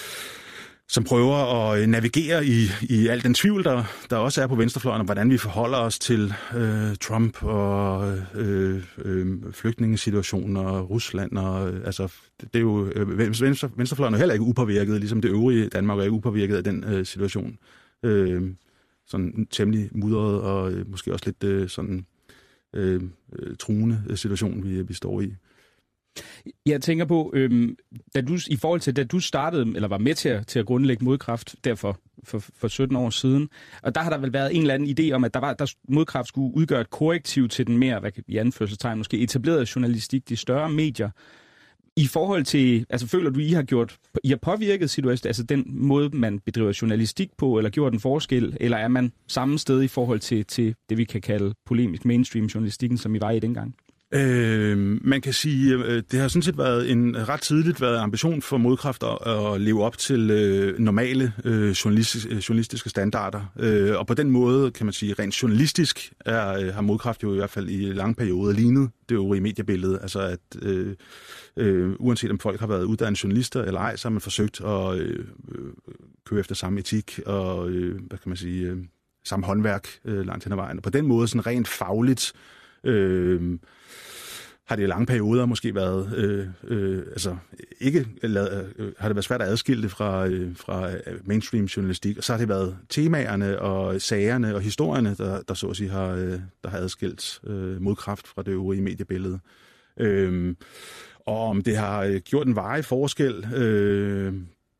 som prøver at navigere i, i al den tvivl, der, der også er på venstrefløjen, om hvordan vi forholder os til øh, Trump og øh, øh, flygtningesituationen og Rusland. Og, øh, altså, det er jo, øh, venstre, venstrefløjen er heller ikke upåvirket, ligesom det øvrige Danmark er ikke upåvirket af den øh, situation. Øh, sådan temmelig mudret og øh, måske også lidt øh, sådan... Øh, truende situation, vi, vi står i. Jeg tænker på, øhm, da du, i forhold til, da du startede, eller var med til at, til at grundlægge Modkraft, derfor for, for sytten år siden, og der har der vel været en eller anden idé om, at der var, der Modkraft skulle udgøre et korrektiv til den mere, hvad kan, i anførselstegn måske, etablerede journalistik, de større medier. I forhold til, altså føler du, I har gjort, I har påvirket situationen, altså den måde, man bedriver journalistik på, eller gjort en forskel, eller er man samme sted i forhold til, til det, vi kan kalde polemisk mainstream journalistikken, som I var i dengang? Øh, man kan sige, øh, det har sådan set været en ret tidligt været ambition for Modkraft at, at leve op til øh, normale øh, journalistisk, journalistiske standarder. Øh, og på den måde, kan man sige, rent journalistisk er, øh, har Modkraft jo i hvert fald i lange perioder lignet det øvrige mediebillede. Altså at øh, øh, uanset om folk har været uddannede journalister eller ej, så har man forsøgt at øh, køre efter samme etik og øh, hvad kan man sige, øh, samme håndværk øh, langt hen ad vejen. Og på den måde sådan rent fagligt Øh, har det i lange perioder måske været, øh, øh, altså ikke lavet, øh, har det været svært at adskille det fra, øh, fra mainstream journalistik, og så har det været temaerne og sagerne og historierne, der, der så at sige har, øh, der har adskilt øh, Modkraft fra det øvrige mediebillede. Øh, og om det har øh, gjort en varig forskel, øh,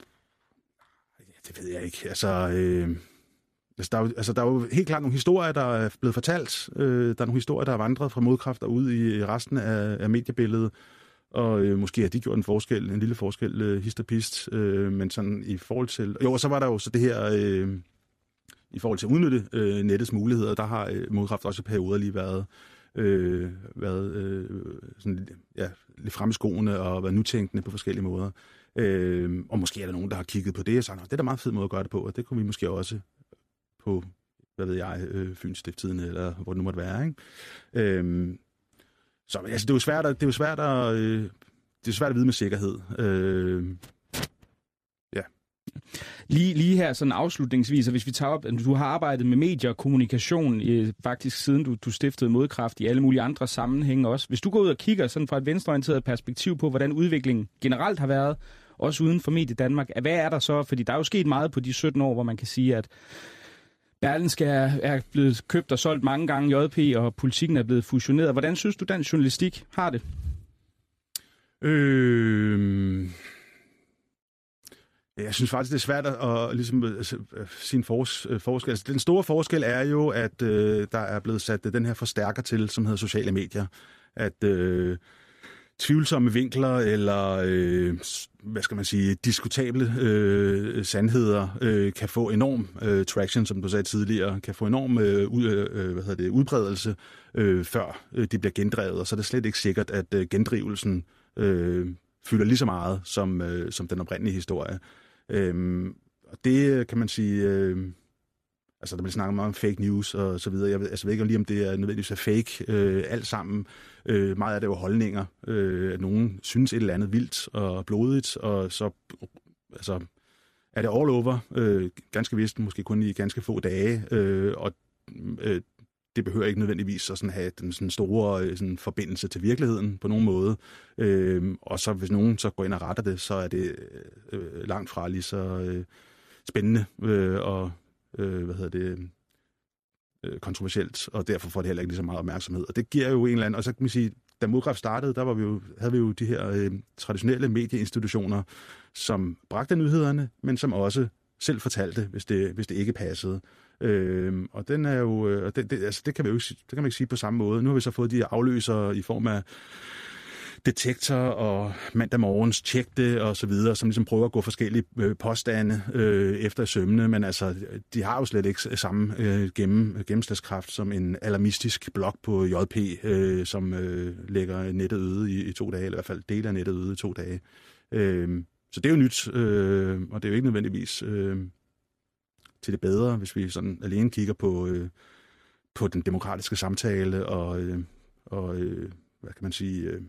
det ved jeg ikke, altså... Øh, Altså der, er jo, altså, der er jo helt klart nogle historier, der er blevet fortalt. Øh, der er nogle historier, der er vandret fra Modkraft og ud i resten af, af mediebilledet. Og øh, måske har de gjort en forskel, en lille forskel, øh, hist og pist. Øh, men sådan i forhold til... Jo, og så var der jo så det her... Øh, I forhold til at udnytte øh, nettets muligheder, der har øh, Modkraft også i perioder lige været... Øh, været øh, sådan, ja, lidt fremme i skoene og været nytænkende på forskellige måder. Øh, og måske er der nogen, der har kigget på det og sagt, det er da meget fed måde at gøre det på, og det kunne vi måske også... på, hvad ved jeg, øh, Fyns Stiftstidende, eller hvor det nu måtte være, ikke? Øhm, så altså, det er jo svært at, det er jo svært at, øh, det er svært at vide med sikkerhed. Øh, ja. Lige, lige her sådan afslutningsvis, hvis vi tager op, du har arbejdet med medier og kommunikation øh, faktisk siden du, du stiftede Modkraft i alle mulige andre sammenhænge også. Hvis du går ud og kigger sådan fra et venstreorienteret perspektiv på, hvordan udviklingen generelt har været, også uden for Medie Danmark, hvad er der så? Fordi der er jo sket meget på de sytten år, hvor man kan sige, at Berlingske er, er blevet købt og solgt mange gange, J P, og Politikken er blevet fusioneret. Hvordan synes du, dansk journalistik har det? Øh... Jeg synes faktisk, det er svært at ligesom, altså, sin fors, forskel. Altså, den store forskel er jo, at øh, der er blevet sat den her forstærker til, som hedder sociale medier. At øh, tvivlsomme vinkler eller, øh, hvad skal man sige, diskutable øh, sandheder øh, kan få enorm øh, traction, som du sagde tidligere, kan få enorm øh, ud, øh, hvad hedder det, udbredelse, øh, før øh, det bliver gendrevet. Og så er det slet ikke sikkert, at øh, gendrivelsen øh, fylder lige så meget som, øh, som den oprindelige historie. Øh, og det kan man sige... Øh, Altså, der bliver snakket meget om fake news og så videre. Jeg ved, altså, jeg ved ikke lige, om det er nødvendigvis er fake øh, alt sammen. Øh, meget af det er jo holdninger. Øh, at nogen synes et eller andet vildt og blodigt, og så altså, er det all over. Øh, ganske vist, måske kun i ganske få dage. Øh, og øh, det behøver ikke nødvendigvis at sådan have den sådan store sådan forbindelse til virkeligheden på nogen måde. Øh, og så hvis nogen så går ind og retter det, så er det øh, langt fra lige så øh, spændende øh, og Øh, hvad hedder det, øh, kontroversielt, og derfor får det heller ikke lige så meget opmærksomhed. Og det giver jo en eller anden, og så kan man sige, da Modkraft startede, der var vi jo, havde vi jo de her øh, traditionelle medieinstitutioner, som bragte nyhederne, men som også selv fortalte, hvis det, hvis det ikke passede. Øh, og den er jo, øh, det, det, altså det kan vi jo ikke, det kan man ikke sige på samme måde. Nu har vi så fået de afløsere i form af Detektor og Mandag Morgens Tjek det og så videre, som ligesom prøver at gå forskellige øh, påstande øh, efter sømmene, men altså, de har jo slet ikke samme øh, gennem, gennemslagskraft som en alarmistisk blog på J P, øh, som øh, lægger nettet øde i, i to dage, eller i hvert fald deler nettet øde i to dage. Øh, så det er jo nyt, øh, og det er jo ikke nødvendigvis øh, til det bedre, hvis vi sådan alene kigger på, øh, på den demokratiske samtale og, øh, og øh, hvad kan man sige... Øh,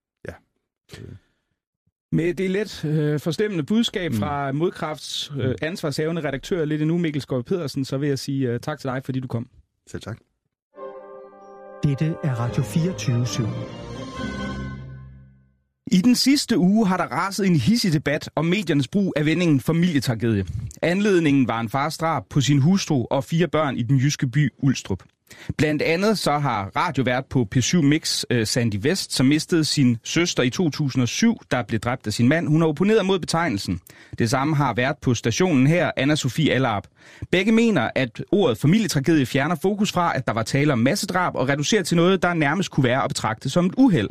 Med det let øh, forstemmende budskab fra Modkrafts øh, ansvarshavende redaktør lidt endnu, Mikkel Skov Pedersen, så vil jeg sige øh, tak til dig, fordi du kom. Selv tak. Dette er Radio fireogtyve syv. I den sidste uge har der raset en hidsig debat om mediernes brug af vendingen familietragedie. Anledningen var en fars drab på sin hustru og fire børn i den jyske by Ulstrup. Blandt andet så har radiovært på P syv Mix, uh, Sandy West, som mistede sin søster i to tusind og syv, der blev dræbt af sin mand. Hun har opponeret mod betegnelsen. Det samme har vært på stationen her, Anna Sofie Allarp. Begge mener, at ordet familietragedie fjerner fokus fra, at der var tale om massedrab, og reducerer til noget, der nærmest kunne være at betragte som et uheld.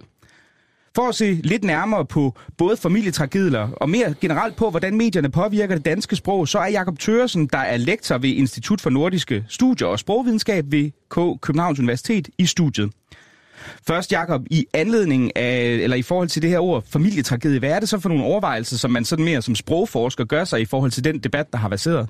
For at se lidt nærmere på både familietragedier og mere generelt på, hvordan medierne påvirker det danske sprog, så er Jakob Thøgersen, der er lektor ved Institut for Nordiske Studier og Sprogvidenskab ved K. Københavns Universitet, i studiet. Først, Jakob, i anledning af, eller i forhold til det her ord familietragedie, hvad er det så for nogle overvejelser, som man sådan mere som sprogforsker gør sig i forhold til den debat, der har verseret?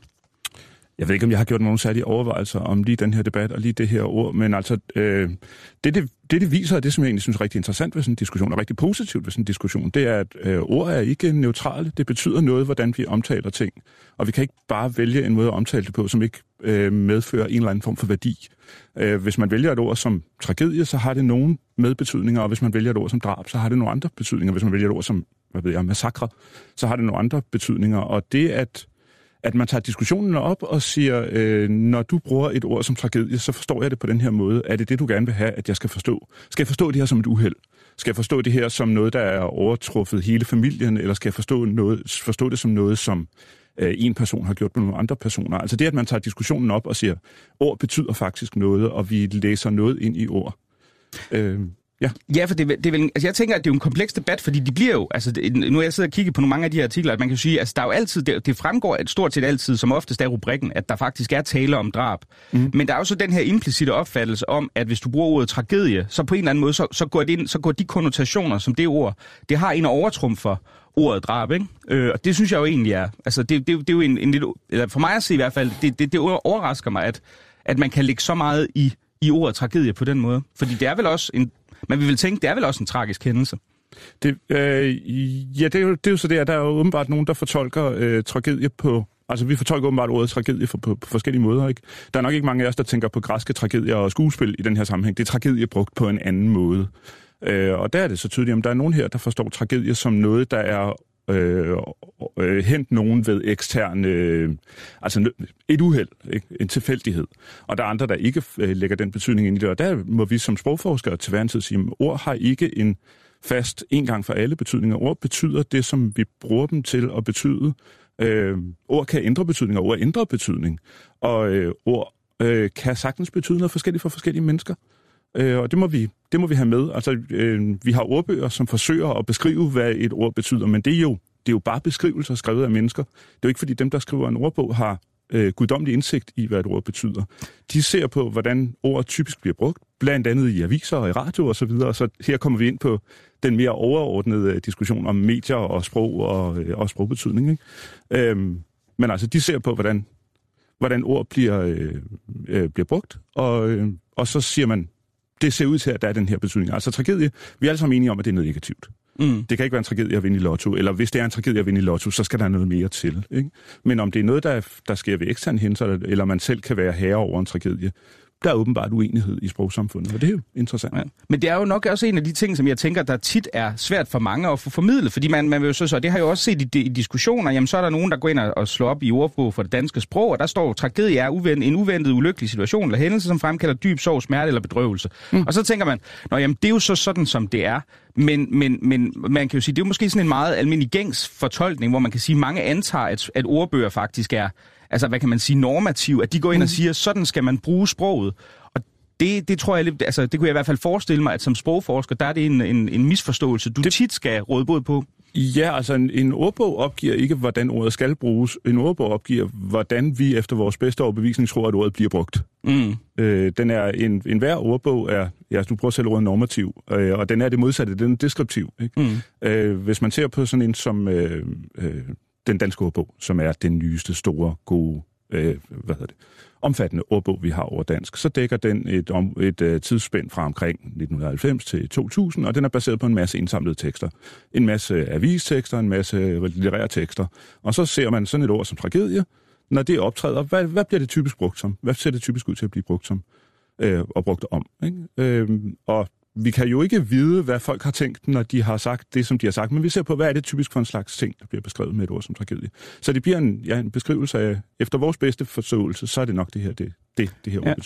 Jeg ved ikke, om jeg har gjort nogle særlige overvejelser om lige den her debat og lige det her ord, men altså, øh, det, det, det det viser, og det som jeg egentlig synes er rigtig interessant ved sådan en diskussion, og rigtig positivt ved sådan en diskussion, det er, at øh, ord er ikke neutrale. Det betyder noget, hvordan vi omtaler ting. Og vi kan ikke bare vælge en måde at omtale det på, som ikke øh, medfører en eller anden form for værdi. Øh, hvis man vælger et ord som tragedie, så har det nogle medbetydninger, og hvis man vælger et ord som drab, så har det nogle andre betydninger. Hvis man vælger et ord som, hvad ved jeg, massakre, så har det nogle andre betydninger. Og det, at At man tager diskussionen op og siger, øh, når du bruger et ord som tragedie, så forstår jeg det på den her måde. Er det det, du gerne vil have, at jeg skal forstå? Skal jeg forstå det her som et uheld? Skal jeg forstå det her som noget, der er overtruffet hele familien? Eller skal jeg forstå, noget, forstå det som noget, som øh, en person har gjort med nogle andre personer? Altså det, at man tager diskussionen op og siger, ord betyder faktisk noget, og vi læser noget ind i ord. Øh, Ja, ja, for det, det er vel, altså jeg tænker, at det er jo en kompleks debat, fordi de bliver jo, altså det, nu er jeg siddet og kigget på nogle mange af de her artikler, at man kan sige, altså der er jo altid, det, det fremgår at stort set altid, som oftest er rubrikken, at der faktisk er tale om drab. Mm. Men der er jo så den her implicite opfattelse om, at hvis du bruger ordet tragedie, så på en eller anden måde, så, så, går, det ind, så går de konnotationer, som det ord, det har en overtrumfer ordet drab, ikke? Øh, og det synes jeg jo egentlig er, altså det, det, det er jo en, en lidt, eller for mig at se i hvert fald, det, det, det overrasker mig, at, at man kan lægge så meget i, i ordet tragedie på den måde. Fordi det er vel også en, man vil vel tænke, det er vel også en tragisk hændelse. Det, øh, ja, det er, jo, det er jo så det, at der er jo åbenbart nogen, der fortolker øh, tragedie på... Altså, vi fortolker åbenbart ordet tragedie på, på, på forskellige måder, ikke? Der er nok ikke mange af os, der tænker på græske tragedier og skuespil i den her sammenhæng. Det er tragedie brugt på en anden måde. Øh, og der er det så tydeligt, at der er nogen her, der forstår tragedie som noget, der er øh, øh, hent nogen ved ekstern... Øh, altså et uheld, ikke? En tilfældighed. Og der er andre, der ikke øh, lægger den betydning ind i det. Og der må vi som sprogforskere til hver en tid sige, at ord har ikke en fast en gang for alle betydninger. Ord betyder det, som vi bruger dem til at betyde. Øh, ord kan ændre betydning, og ord ændrer betydning. Og øh, ord øh, kan sagtens betyde noget forskelligt for forskellige mennesker. Øh, og det må vi, det må vi have med. Altså, øh, vi har ordbøger, som forsøger at beskrive, hvad et ord betyder, men det er jo, det er jo bare beskrivelser skrevet af mennesker. Det er jo ikke, fordi dem, der skriver en ordbog, har øh, guddommelig indsigt i, hvad et ord betyder. De ser på, hvordan ord typisk bliver brugt, blandt andet i aviser og i radio og så videre. Så her kommer vi ind på den mere overordnede diskussion om medier og sprog og, og sprogbetydning, ikke? Øhm, men altså, de ser på, hvordan, hvordan ord bliver, øh, øh, bliver brugt, og, øh, og så siger man, det ser ud til, at der er den her betydning. Altså tragedie, vi er alle sammen enige om, at det er noget negativt. Mm. Det kan ikke være en tragedie at vinde i lotto, eller hvis det er en tragedie at vinde i lotto, så skal der noget mere til, ikke? Men om det er noget, der, der sker ved eksterne hændelser, eller man selv kan være herre over en tragedie, der er åbenbart uenighed i sprogsamfundet, og det er jo interessant. Ja. Men det er jo nok også en af de ting, som jeg tænker, der tit er svært for mange at få formidlet, fordi man, man vil jo så, så det har jeg jo også set i, i diskussioner, jamen så er der nogen, der går ind og slår op i ordbog for det danske sprog, og der står, tragedie er uventet, en uventet, ulykkelig situation eller hændelse, som fremkalder dyb sorg, smerte eller bedrøvelse. Mm. Og så tænker man, nå jamen, det er jo så sådan, som det er. Men, men, men man kan jo sige, det er jo måske sådan en meget almindelig gængs fortolkning, hvor man kan sige, at mange antager, at, at ordbøger faktisk er, altså hvad kan man sige, normativ, at de går ind og siger, sådan skal man bruge sproget. Og det, det tror jeg lidt, altså det kunne jeg i hvert fald forestille mig, at som sprogforsker, der er det en, en, en misforståelse, du det... tit skal råde bod på. Ja, altså en, en ordbog opgiver ikke, hvordan ordet skal bruges. En ordbog opgiver, hvordan vi efter vores bedste overbevisning tror, at ordet bliver brugt. Mm. Øh, den er en, en hver ordbog er, ja, du prøver selv ordet normativ, øh, og den er det modsatte, den er deskriptiv. Ikke? Mm. Øh, hvis man ser på sådan en som øh, øh, den danske ordbog, som er den nyeste, store, gode, øh, hvad hedder det, omfattende ordbog, vi har over dansk, så dækker den et, om, et uh, tidsspænd fra omkring nitten halvfems til to tusind, og den er baseret på en masse indsamlede tekster. En masse avistekster, en masse litterære tekster. Og så ser man sådan et ord som tragedie. Når det optræder, hvad, hvad bliver det typisk brugt som? Hvad ser det typisk ud til at blive brugt som? Øh, og brugt om. Ikke? Øh, og vi kan jo ikke vide, hvad folk har tænkt, når de har sagt det, som de har sagt, men vi ser på, hvad er det typisk for en slags ting, der bliver beskrevet med et ord som tragedie. Så det bliver en, ja, en beskrivelse af, efter vores bedste forståelse, så er det nok det her, det, det, det her ord ja. betyder.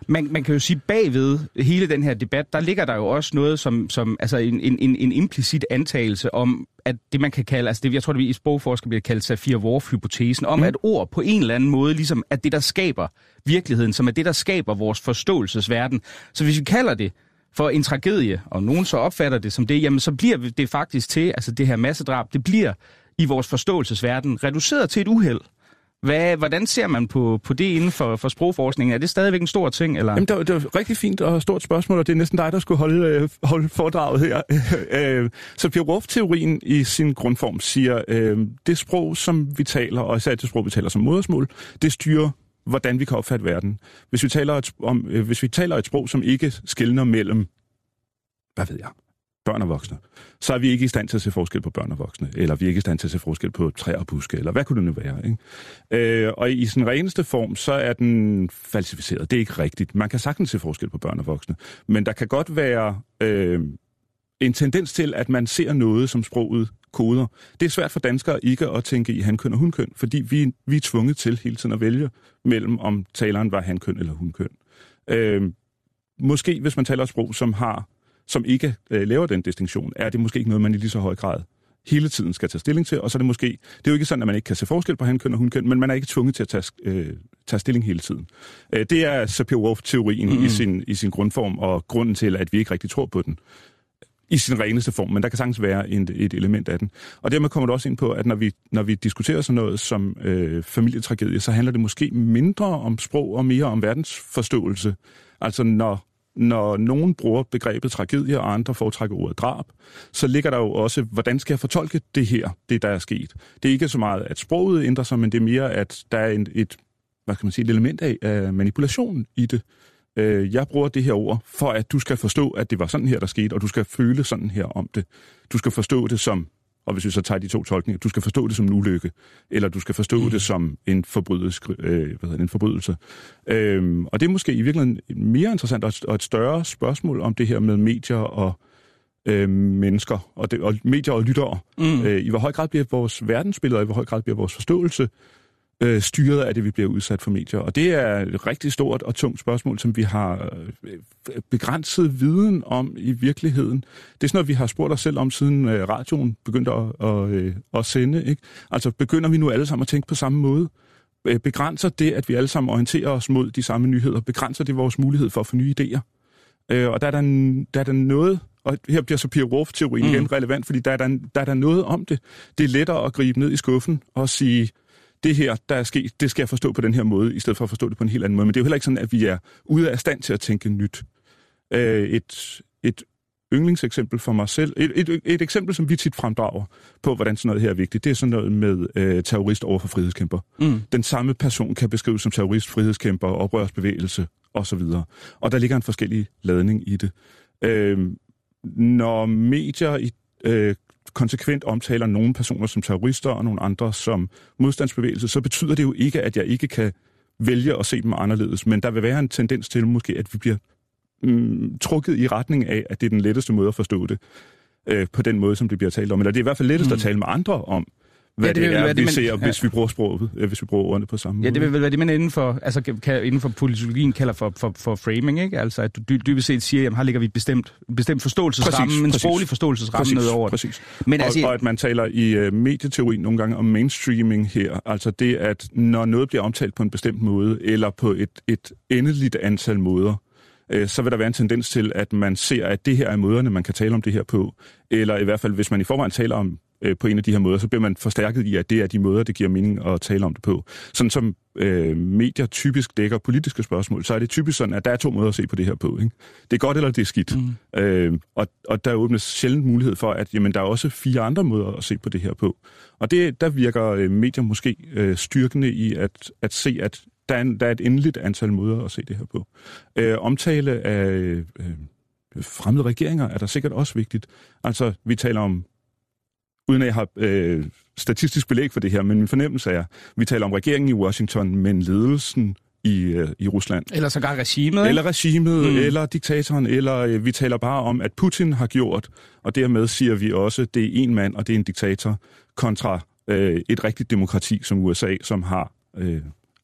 Man, man kan jo sige, bagved hele den her debat, der ligger der jo også noget som, som altså en, en, en implicit antagelse om, at det man kan kalde, altså det, jeg tror, det i sprogforsker bliver kaldt Sapir-Whorf-hypotesen, om mm. at ord på en eller anden måde ligesom er det, der skaber virkeligheden, som er det, der skaber vores forståelsesverden. Så hvis vi kalder det for en tragedie, og nogen så opfatter det som det, jamen så bliver det faktisk til, altså det her massedrab, det bliver i vores forståelsesverden reduceret til et uheld. Hvad, hvordan ser man på, på det inden for, for sprogforskningen? Er det stadigvæk en stor ting? Eller? Jamen, det var, det var rigtig fint og stort spørgsmål, og det er næsten dig, der skulle holde, holde foredraget her. Så Sapir-Whorf-teorien i sin grundform siger, øh, det sprog, som vi taler, og især det sprog, vi taler som modersmål, det styrer, hvordan vi kan opfatte verden. Hvis vi taler et, om, øh, hvis vi taler et sprog, som ikke skelner mellem, hvad ved jeg, børn og voksne, så er vi ikke i stand til at se forskel på børn og voksne, eller vi er ikke i stand til at se forskel på træer og buske, eller hvad kunne det nu være, ikke? Øh, og i sin reneste form, så er den falsificeret. Det er ikke rigtigt. Man kan sagtens se forskel på børn og voksne, men der kan godt være øh, en tendens til, at man ser noget, som sproget koder. Det er svært for danskere ikke at tænke i hankøn og hunkøn, fordi vi, vi er tvunget til hele tiden at vælge mellem, om taleren var hankøn eller hunkøn. Øh, måske, hvis man taler et sprog, som har som ikke øh, laver den distinktion, er det måske ikke noget, man i lige så høj grad hele tiden skal tage stilling til, og så er det måske, det er jo ikke sådan, at man ikke kan se forskel på hankøn og hunkøn, men man er ikke tvunget til at tage, øh, tage stilling hele tiden. Øh, det er Sapir-Whorf-teorien mm-hmm. i, sin, i sin grundform, og grunden til, at vi ikke rigtig tror på den i sin reneste form, men der kan sagtens være en, et element af den. Og dermed kommer det også ind på, at når vi, når vi diskuterer sådan noget som øh, familietragedie, så handler det måske mindre om sprog og mere om verdensforståelse. Altså når Når nogen bruger begrebet tragedie, og andre foretrækker ordet drab, så ligger der jo også, hvordan skal jeg fortolke det her, det der er sket. Det er ikke så meget, at sproget ændrer sig, men det er mere, at der er en, et, hvad skal man sige, et element af, af manipulation i det. Jeg bruger det her ord, for at du skal forstå, at det var sådan her, der skete, og du skal føle sådan her om det. Du skal forstå det som, og hvis vi så tager de to tolkninger, du skal forstå det som en ulykke, eller du skal forstå mm. det som en forbrydelse. Øh, hvad hedder det, en forbrydelse. Øhm, og det er måske i virkeligheden mere interessant og et større spørgsmål om det her med medier og øh, mennesker, og, det, og medier og lyttere. Mm. Øh, I hvor høj grad bliver vores verdensbillede, og i hvor høj grad bliver vores forståelse øh, styret af det, vi bliver udsat for medier. Og det er et rigtig stort og tungt spørgsmål, som vi har begrænset viden om i virkeligheden. Det er sådan noget, vi har spurgt os selv om, siden øh, radioen begyndte at, at, øh, at sende. Ikke? Altså, begynder vi nu alle sammen at tænke på samme måde? Øh, begrænser det, at vi alle sammen orienterer os mod de samme nyheder? Begrænser det vores mulighed for at få nye idéer? Øh, og der er der, der er der noget, og her bliver så Sapir-Whorf-teorien mm. igen relevant, fordi der er der, der er der noget om det. Det er lettere at gribe ned i skuffen og sige, det her, der er sket, det skal jeg forstå på den her måde, i stedet for at forstå det på en helt anden måde. Men det er jo heller ikke sådan, at vi er ude af stand til at tænke nyt. Øh, et, et yndlingseksempel for mig selv, et, et, et eksempel, som vi tit fremdrager på, hvordan sådan noget her er vigtigt, det er sådan noget med øh, terrorist over for frihedskæmper. Mm. Den samme person kan beskrives som terrorist, frihedskæmper, oprørsbevægelse osv. Og der ligger en forskellig ladning i det. Øh, når medier i øh, konsekvent omtaler nogle personer som terrorister og nogle andre som modstandsbevægelse, så betyder det jo ikke, at jeg ikke kan vælge at se dem anderledes. Men der vil være en tendens til måske, at vi bliver mm, trukket i retning af, at det er den letteste måde at forstå det øh, på den måde, som det bliver talt om. Eller det er i hvert fald lettest mm. at tale med andre om, hvad ja, det, det er, det, vi man, ser, ja. hvis vi bruger sproget, hvis vi bruger ordene på samme måde. Ja, det vil vel være det, man inden for, altså, kan, inden for politologien kalder for, for, for framing, ikke? Altså, at du dy, dybest set siger, jamen her ligger vi et bestemt, bestemt forståelsesramme, præcis, en præcis. sproglig forståelsesramme ned over præcis. det. Men, og, altså, og at man taler i uh, medieteorien nogle gange om mainstreaming her, altså det, at når noget bliver omtalt på en bestemt måde, eller på et, et endeligt antal måder, øh, så vil der være en tendens til, at man ser, at det her er måderne, man kan tale om det her på, eller i hvert fald, hvis man i forvejen taler om på en af de her måder, så bliver man forstærket i, at det er de måder, det giver mening at tale om det på. Sådan som øh, medier typisk dækker politiske spørgsmål, så er det typisk sådan, at der er to måder at se på det her på. Ikke? Det er godt, eller det er skidt. Mm. Øh, og, og der åbnes sjældent mulighed for, at jamen, der er også fire andre måder at se på det her på. Og det, der virker øh, medier måske øh, styrkende i at, at se, at der er, en, der er et endeligt antal måder at se det her på. Øh, omtale af øh, fremmede regeringer er der sikkert også vigtigt. Altså, vi taler om uden at jeg har øh, statistisk belæg for det her, men min fornemmelse er, vi taler om regeringen i Washington, men ledelsen i, øh, i Rusland. Eller sågar regimet. Eller regimet, mm. eller diktatoren, eller øh, vi taler bare om, at Putin har gjort, og dermed siger vi også, at det er en mand, og det er en diktator, kontra øh, et rigtigt demokrati som U S A, som har øh,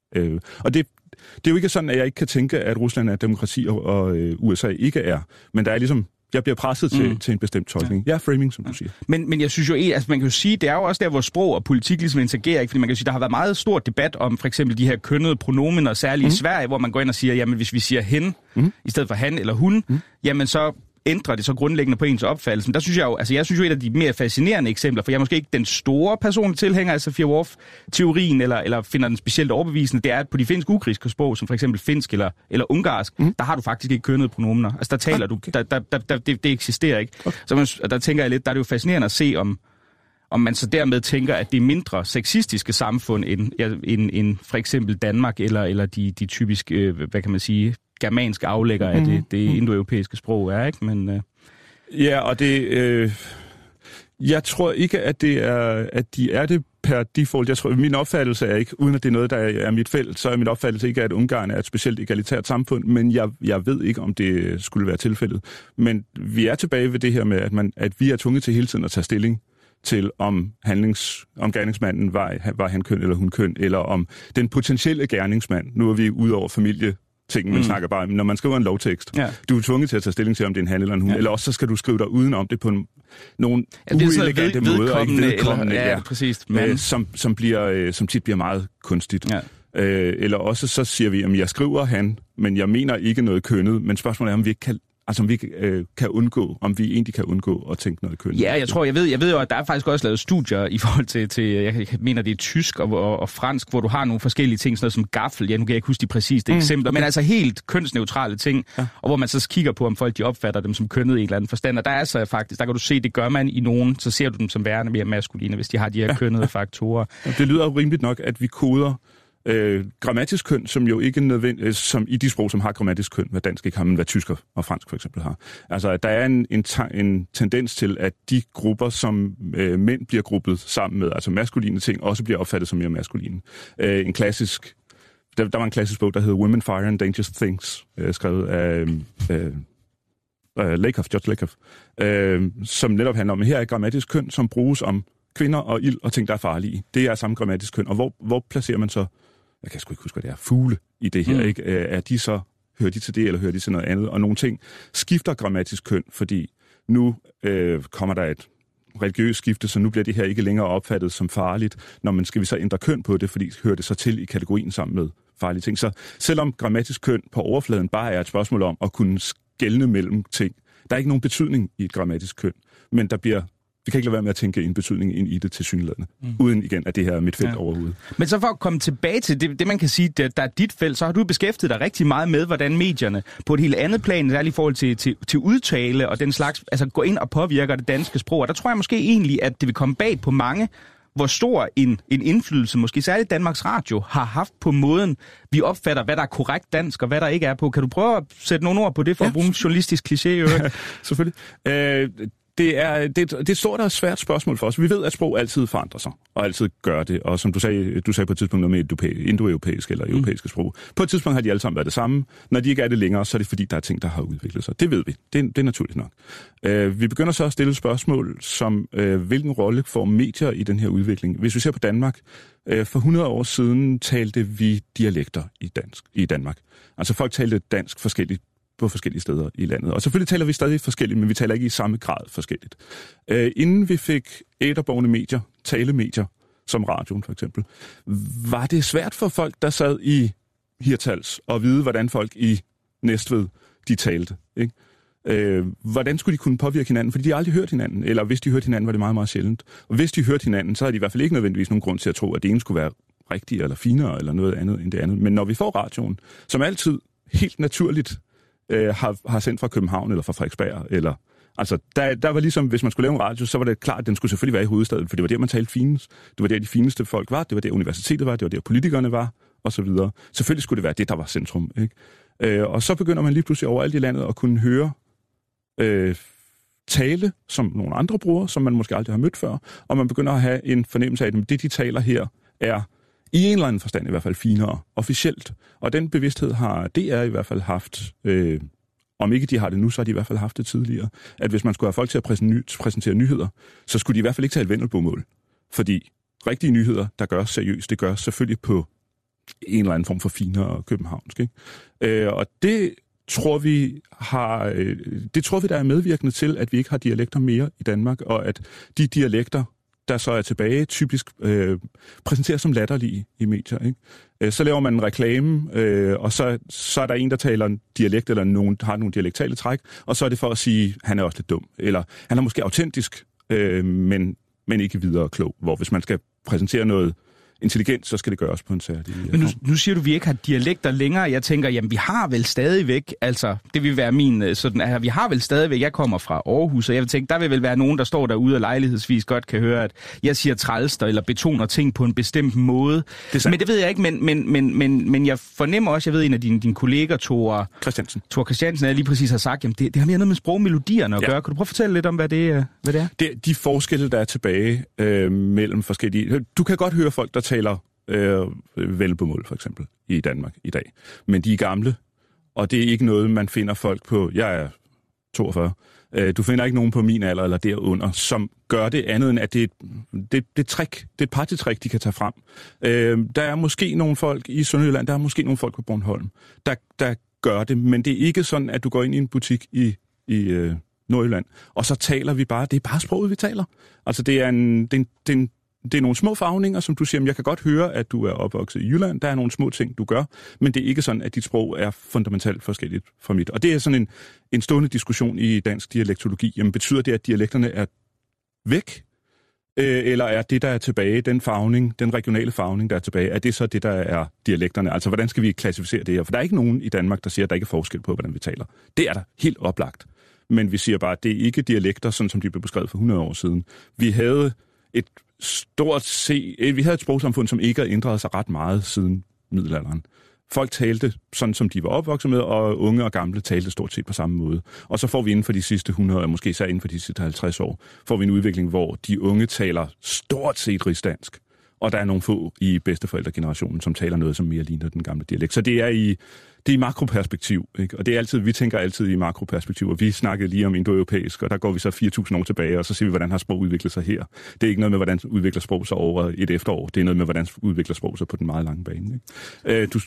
Øh, og det, det er jo ikke sådan, at jeg ikke kan tænke, at Rusland er et demokrati, og, og øh, U S A ikke er. Men der er ligesom... Jeg bliver presset til, mm. til en bestemt tolkning. Ja, ja framing, som ja. du siger. Men, men jeg synes jo, altså man kan jo sige, det er jo også der, hvor sprog og politik ligesom interagerer, ikke? Fordi man kan jo sige, der har været meget stor debat om for eksempel de her kønnede pronomener, særligt mm. i Sverige, hvor man går ind og siger, jamen hvis vi siger hen, mm. i stedet for han eller hun, mm. jamen så ændrer det så grundlæggende på ens opfattelse. Men der synes jeg jo, altså jeg synes jo et af de mere fascinerende eksempler, for jeg er måske ikke den store personlige tilhænger af Sofia Worf-teorien, eller, eller finder den specielt overbevisende, det er, at på de finsk-ugriske sprog, som for eksempel finsk eller, eller ungarsk, mm. der har du faktisk ikke kønnede pronomener. Altså der taler okay. du, der, der, der, der, det, det eksisterer ikke. Okay. Så man, der tænker jeg lidt, der er det jo fascinerende at se, om, om man så dermed tænker, at det er mindre sexistiske samfund, end, end, end for eksempel Danmark, eller, eller de, de typiske, øh, hvad kan man sige, germanske aflægger af det, det indoeuropæiske sprog er, ikke? Men, øh... Ja, og det... Øh, jeg tror ikke, at det er, at de er det per default. Jeg tror, min opfattelse er ikke, uden at det er noget, der er mit felt, så er min opfattelse ikke, at Ungarn er et specielt egalitært samfund, men jeg, jeg ved ikke, om det skulle være tilfældet. Men vi er tilbage ved det her med, at, man, at vi er tvunget til hele tiden at tage stilling til, om, handlings, om gerningsmanden var, var han køn eller hun køn, eller om den potentielle gerningsmand, nu er vi ude over familie, ting, man mm. snakker bare, når man skriver en lovtekst, ja. du er tvunget til at tage stilling til, om det er en han eller en hun, ja. eller også så skal du skrive dig udenom det på en, nogle ja, uelegante ved, måder, ikke vedkommende, eller, ja, ja, præcis, men... øh, som, som, bliver, øh, som tit bliver meget kunstigt. Ja. Øh, eller også så siger vi, at jeg skriver han, men jeg mener ikke noget kønnet, men spørgsmålet er, om vi ikke kan Altså om vi øh, kan undgå, om vi egentlig kan undgå at tænke noget køn. Ja, jeg tror, jeg ved, jeg ved jo, at der er faktisk også lavet studier i forhold til, til jeg mener, det er tysk og, og, og fransk, hvor du har nogle forskellige ting, sådan noget som gaffel, ja, nu kan jeg ikke huske de præcise mm. eksempler, men altså helt kønsneutrale ting, ja. Og hvor man så kigger på, om folk de opfatter dem som kønnet i en eller anden forstand, og der er så faktisk, der kan du se, det gør man i nogen, så ser du dem som værende mere maskuline, hvis de har de her ja. kønnede faktorer. Ja, det lyder jo rimeligt nok, at vi koder Øh, grammatisk køn, som jo ikke nødvendigt, som i de sprog, som har grammatisk køn, hvad dansk ikke har, men hvad tysk og fransk for eksempel har. Altså, der er en, en, en tendens til, at de grupper, som øh, mænd bliver gruppet sammen med, altså maskuline ting, også bliver opfattet som mere maskuline. Øh, en klassisk, der, der var en klassisk bog, der hed Women, Fire and Dangerous Things, øh, skrevet af øh, øh, Lakoff, George Lakoff, øh, som netop handler om, at her er grammatisk køn, som bruges om kvinder og ild og ting, der er farlige. Det er samme grammatisk køn. Og hvor, hvor placerer man så, jeg kan sgu ikke huske, hvad det er, fugle i det her, mm. ikke? Er de så, hører de til det, eller hører de til noget andet? Og nogle ting skifter grammatisk køn, fordi nu øh, kommer der et religiøst skifte, så nu bliver det her ikke længere opfattet som farligt. Når man skal vi så ændre køn på det, fordi hører det så til i kategorien sammen med farlige ting. Så selvom grammatisk køn på overfladen bare er et spørgsmål om at kunne skelne mellem ting, der er ikke nogen betydning i et grammatisk køn, men der bliver vi kan ikke lade være med at tænke en betydning ind i det tilsyneladende, mm. uden igen, at det her er mit felt ja. overhovedet. Men så for at komme tilbage til det, det man kan sige, der, der er dit felt, så har du beskæftiget dig rigtig meget med, hvordan medierne på et helt andet plan, særligt i forhold til, til, til udtale og den slags, altså går ind og påvirker det danske sprog. Og der tror jeg måske egentlig, at det vil komme bag på mange, hvor stor en, en indflydelse, måske særligt Danmarks Radio, har haft på måden, vi opfatter, hvad der er korrekt dansk, og hvad der ikke er på. Kan du prøve at sætte nogle ord på det, for ja. at bruge en journalistisk kliché i øvrigt? Selvfølgelig. Øh, Det er, det, det er et stort og svært spørgsmål for os. Vi ved, at sprog altid forandrer sig, og altid gør det. Og som du sagde, du sagde på et tidspunkt noget med indoeuropæiske eller europæiske mm. sprog. På et tidspunkt har de alle sammen været det samme. Når de ikke er det længere, så er det fordi, der er ting, der har udviklet sig. Det ved vi. Det er, det er naturligt nok. Uh, vi begynder så at stille spørgsmål som, uh, hvilken rolle får medier i den her udvikling? Hvis vi ser på Danmark, uh, for hundrede år siden talte vi dialekter i, dansk, i Danmark. Altså folk talte dansk forskelligt på forskellige steder i landet. Og selvfølgelig taler vi stadig forskelligt, men vi taler ikke i samme grad forskelligt. Uh, inden vi fik æterbårne medier, talemedier, som radioen for eksempel, var det svært for folk, der sad i Hirtals, at vide, hvordan folk i Næstved, de talte. Ikke? Uh, hvordan skulle de kunne påvirke hinanden? Fordi de aldrig hørt hinanden. Eller hvis de hørte hinanden, var det meget, meget sjældent. Og hvis de hørte hinanden, så havde de i hvert fald ikke nødvendigvis nogen grund til at tro, at det ene skulle være rigtigere eller finere, eller noget andet end det andet. Men når vi får radioen, som altid helt naturligt Har, har sendt fra København eller fra Frederiksberg. Eller, altså, der, der var ligesom, hvis man skulle lave en radio, så var det klart, at den skulle selvfølgelig være i hovedstaden, for det var der, man talte finest. Det var der, de fineste folk var. Det var der, universitetet var. Det var der, politikerne var, og så videre. Selvfølgelig skulle det være det, der var centrum. Ikke? Øh, og så begynder man lige pludselig overalt i landet at kunne høre øh, tale, som nogle andre bruger, som man måske aldrig har mødt før, og man begynder at have en fornemmelse af, at det, de taler her, er i en eller anden forstand i hvert fald finere, officielt. Og den bevidsthed har D R i hvert fald haft, øh, om ikke de har det nu, så har de i hvert fald haft det tidligere, at hvis man skulle have folk til at præsentere nyheder, så skulle de i hvert fald ikke tage et vendelbomål. Fordi rigtige nyheder, der gør seriøst, det gør selvfølgelig på en eller anden form for finere københavnsk. Ikke? Øh, og det tror vi har, øh, det tror vi, der er medvirkende til, at vi ikke har dialekter mere i Danmark, og at de dialekter, der så er tilbage, typisk øh, præsenteres som latterlige i medier. Ikke? Øh, så laver man en reklame, øh, og så, så er der en, der taler en dialekt, eller nogen har nogle dialektale træk, og så er det for at sige, han er også lidt dum, eller han er måske autentisk, øh, men, men ikke videre klog, hvor hvis man skal præsentere noget intelligent, så skal det gøres på en særlig... Men nu, nu siger du, at vi ikke har dialekter længere. Jeg tænker, jamen vi har vel stadigvæk, altså det vil være min sådan, at vi har vel stadigvæk, jeg kommer fra Aarhus, og jeg vil tænke, der vil vel være nogen, der står derude og lejlighedsvis godt kan høre, at jeg siger trælster eller betoner ting på en bestemt måde. Det men det ved jeg ikke, men, men, men, men, men jeg fornemmer også, jeg ved, en af dine, dine kolleger, Thor Christiansen, Thor Christiansen, jeg lige præcis har sagt, jamen det, det har mere noget med sprogmelodierne at ja. gøre. Kan du prøve at fortælle lidt om, hvad det, hvad det er? Det, de forskelle, der er tilbage øh, mellem forskellige... Du kan godt høre folk, der taler øh, vendelbomål for eksempel i Danmark i dag. Men de er gamle, og det er ikke noget, man finder folk på... Jeg er toogfyrre. Øh, du finder ikke nogen på min alder eller derunder, som gør det andet end, at det er et, det, det trick, det er et partytrick, de kan tage frem. Øh, der er måske nogle folk i Sønderjylland, der er måske nogle folk på Bornholm, der, der gør det, men det er ikke sådan, at du går ind i en butik i, i øh, Nordjylland, og så taler vi bare... Det er bare sproget, vi taler. Altså, det er en... Det er en, det er en Det er nogle små farvninger, som du siger, jeg kan godt høre, at du er opvokset i Jylland. Der er nogle små ting, du gør, men det er ikke sådan, at dit sprog er fundamentalt forskelligt fra mit. Og det er sådan en, en stående diskussion i dansk dialektologi. Jamen, betyder det, at dialekterne er væk? Øh, eller er det, der er tilbage, den farvning, den regionale farvning, der er tilbage, er det så det, der er dialekterne? Altså, hvordan skal vi klassificere det her? For der er ikke nogen i Danmark, der siger, at der ikke er forskel på, hvordan vi taler. Det er der helt oplagt. Men vi siger bare, at det er ikke dialekter, sådan som de blev beskrevet for hundrede år siden. Vi havde et stort se, vi havde et sprogsamfund, som ikke har ændret sig ret meget siden middelalderen. Folk talte sådan, som de var opvokset med, og unge og gamle talte stort set på samme måde. Og så får vi inden for de sidste hundrede, og måske især inden for de sidste halvtreds år, får vi en udvikling, hvor de unge taler stort set rigsdansk. Og der er nogle få i bedsteforældregenerationen, som taler noget, som mere ligner den gamle dialekt. Så det er i, det er i makroperspektiv, ikke? Og det er altid, vi tænker altid i makroperspektiv, og vi snakkede lige om indoeuropæisk, og der går vi så fire tusind år tilbage, og så ser vi, hvordan har sprog udviklet sig her. Det er ikke noget med, hvordan udvikler sprog sig over et efterår. Det er noget med, hvordan udvikler sprog sig på den meget lange bane, ikke? Øh, du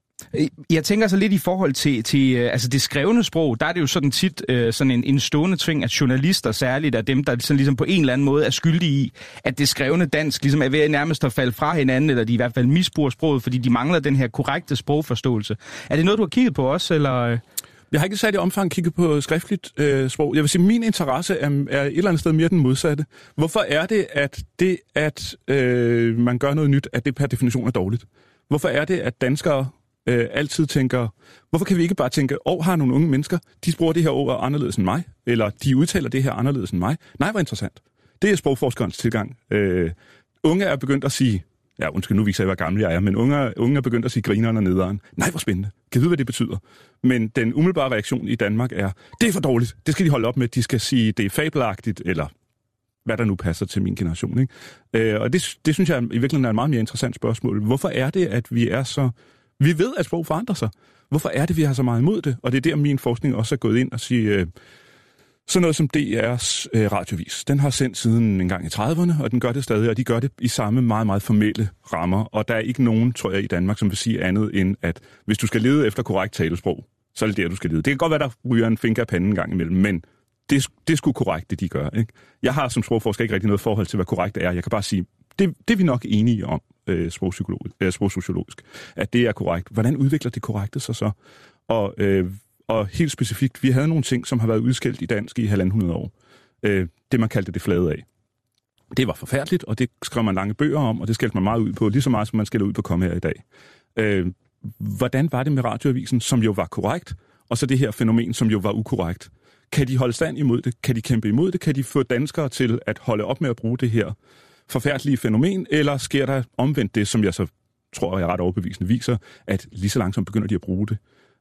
Jeg tænker så lidt i forhold til, til altså det skrevne sprog, der er det jo sådan tit øh, sådan en, en stående tving, at journalister særligt er dem, der sådan ligesom på en eller anden måde er skyldige i, at det skrevne dansk ligesom er ved nærmest at falde fra hinanden, eller de i hvert fald misbruger sproget, fordi de mangler den her korrekte sprogforståelse. Er det noget, du har kigget på også, eller... Jeg har ikke sat i omfang kigget på skriftligt øh, sprog. Jeg vil sige, at min interesse er, er et eller andet sted mere den modsatte. Hvorfor er det, at det, at øh, man gør noget nyt, at det per definition er dårligt? Hvorfor er det, at danskere øh, altid tænker, hvorfor kan vi ikke bare tænke, åh, oh, har nogle unge mennesker, de bruger det her ord anderledes end mig, eller de udtaler det her anderledes end mig? Nej, hvor interessant. Det er sprogforskerens tilgang. Øh, unge er begyndt at sige, ja, undskyld, nu viser jeg, hvor gammel jeg er, men unge, unge er begyndt at sige grineren og nederen. Nej, hvor spændende. Kan du vide, hvad det betyder? Men den umiddelbare reaktion i Danmark er, det er for dårligt. Det skal de holde op med. De skal sige, det er fabelagtigt, eller hvad der nu passer til min generation. Ikke? Øh, og det, det synes jeg i virkeligheden er et meget mere interessant spørgsmål. Hvorfor er det, at vi er så... Vi ved, at sprog forandrer sig. Hvorfor er det, vi har så meget imod det? Og det er der, min forskning også er gået ind og sige... Øh, Sådan noget som D R's øh, radiovis, den har sendt siden en gang i trediverne, og den gør det stadig, og de gør det i samme meget, meget formelle rammer. Og der er ikke nogen, tror jeg, i Danmark, som vil sige andet end, at hvis du skal lede efter korrekt talesprog, så er det der, du skal lede. Det kan godt være, der ryger en finger af panden en gang imellem, men det, det er sgu korrekt, det de gør. Ikke? Jeg har som sprogforsker ikke rigtig noget forhold til, hvad korrekt er. Jeg kan bare sige, det, det er vi nok enige om, øh, øh, sprogsociologisk, at det er korrekt. Hvordan udvikler det korrekte sig så? Og... Øh, Og helt specifikt, vi havde nogle ting, som har været udskilt i dansk i halvanden hundrede år. Øh, det, man kaldte det flade af. Det var forfærdeligt, og det skrev man lange bøger om, og det skældte man meget ud på, lige så meget som man skælder ud på komme her i dag. Øh, hvordan var det med radioavisen, som jo var korrekt, og så det her fænomen, som jo var ukorrekt? Kan de holde stand imod det? Kan de kæmpe imod det? Kan de få danskere til at holde op med at bruge det her forfærdelige fænomen? Eller sker der omvendt det, som jeg så tror, jeg er ret overbevisende viser, at lige så langsomt begynder de at bruge det?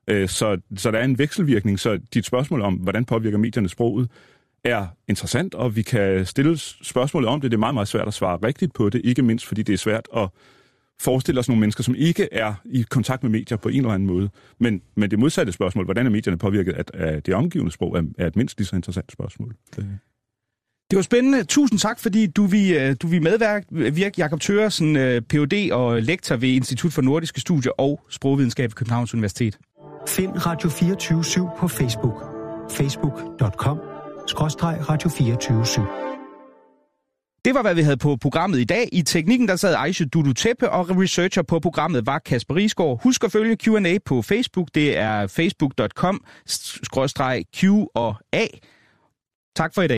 Så, så der er en vekselvirkning, så dit spørgsmål om, hvordan påvirker medierne sproget, er interessant, og vi kan stille spørgsmålet om det. Det er meget, meget svært at svare rigtigt på det, ikke mindst fordi det er svært at forestille os nogle mennesker, som ikke er i kontakt med medier på en eller anden måde. Men, men det modsatte spørgsmål, hvordan er medierne påvirket af, af det omgivende sprog, er, er et mindst lige så interessant spørgsmål. Det var spændende. Tusind tak, fordi du vil, du vil medvirke. Jakob Thøgersen, P H D og lektor ved Institut for Nordiske Studier og Sprogvidenskab ved Københavns Universitet. Find Radio fireogtyve syv på Facebook. facebook punktum com skråstreg radio fireogtyve syv. Det var, hvad vi havde på programmet i dag. I teknikken der sad Aisha Dudu Teppe, og researcher på programmet var Kasper Risgaard. Husk at følge Q and A på Facebook. Det er facebook punktum com skråstreg Q og A. Tak for i dag.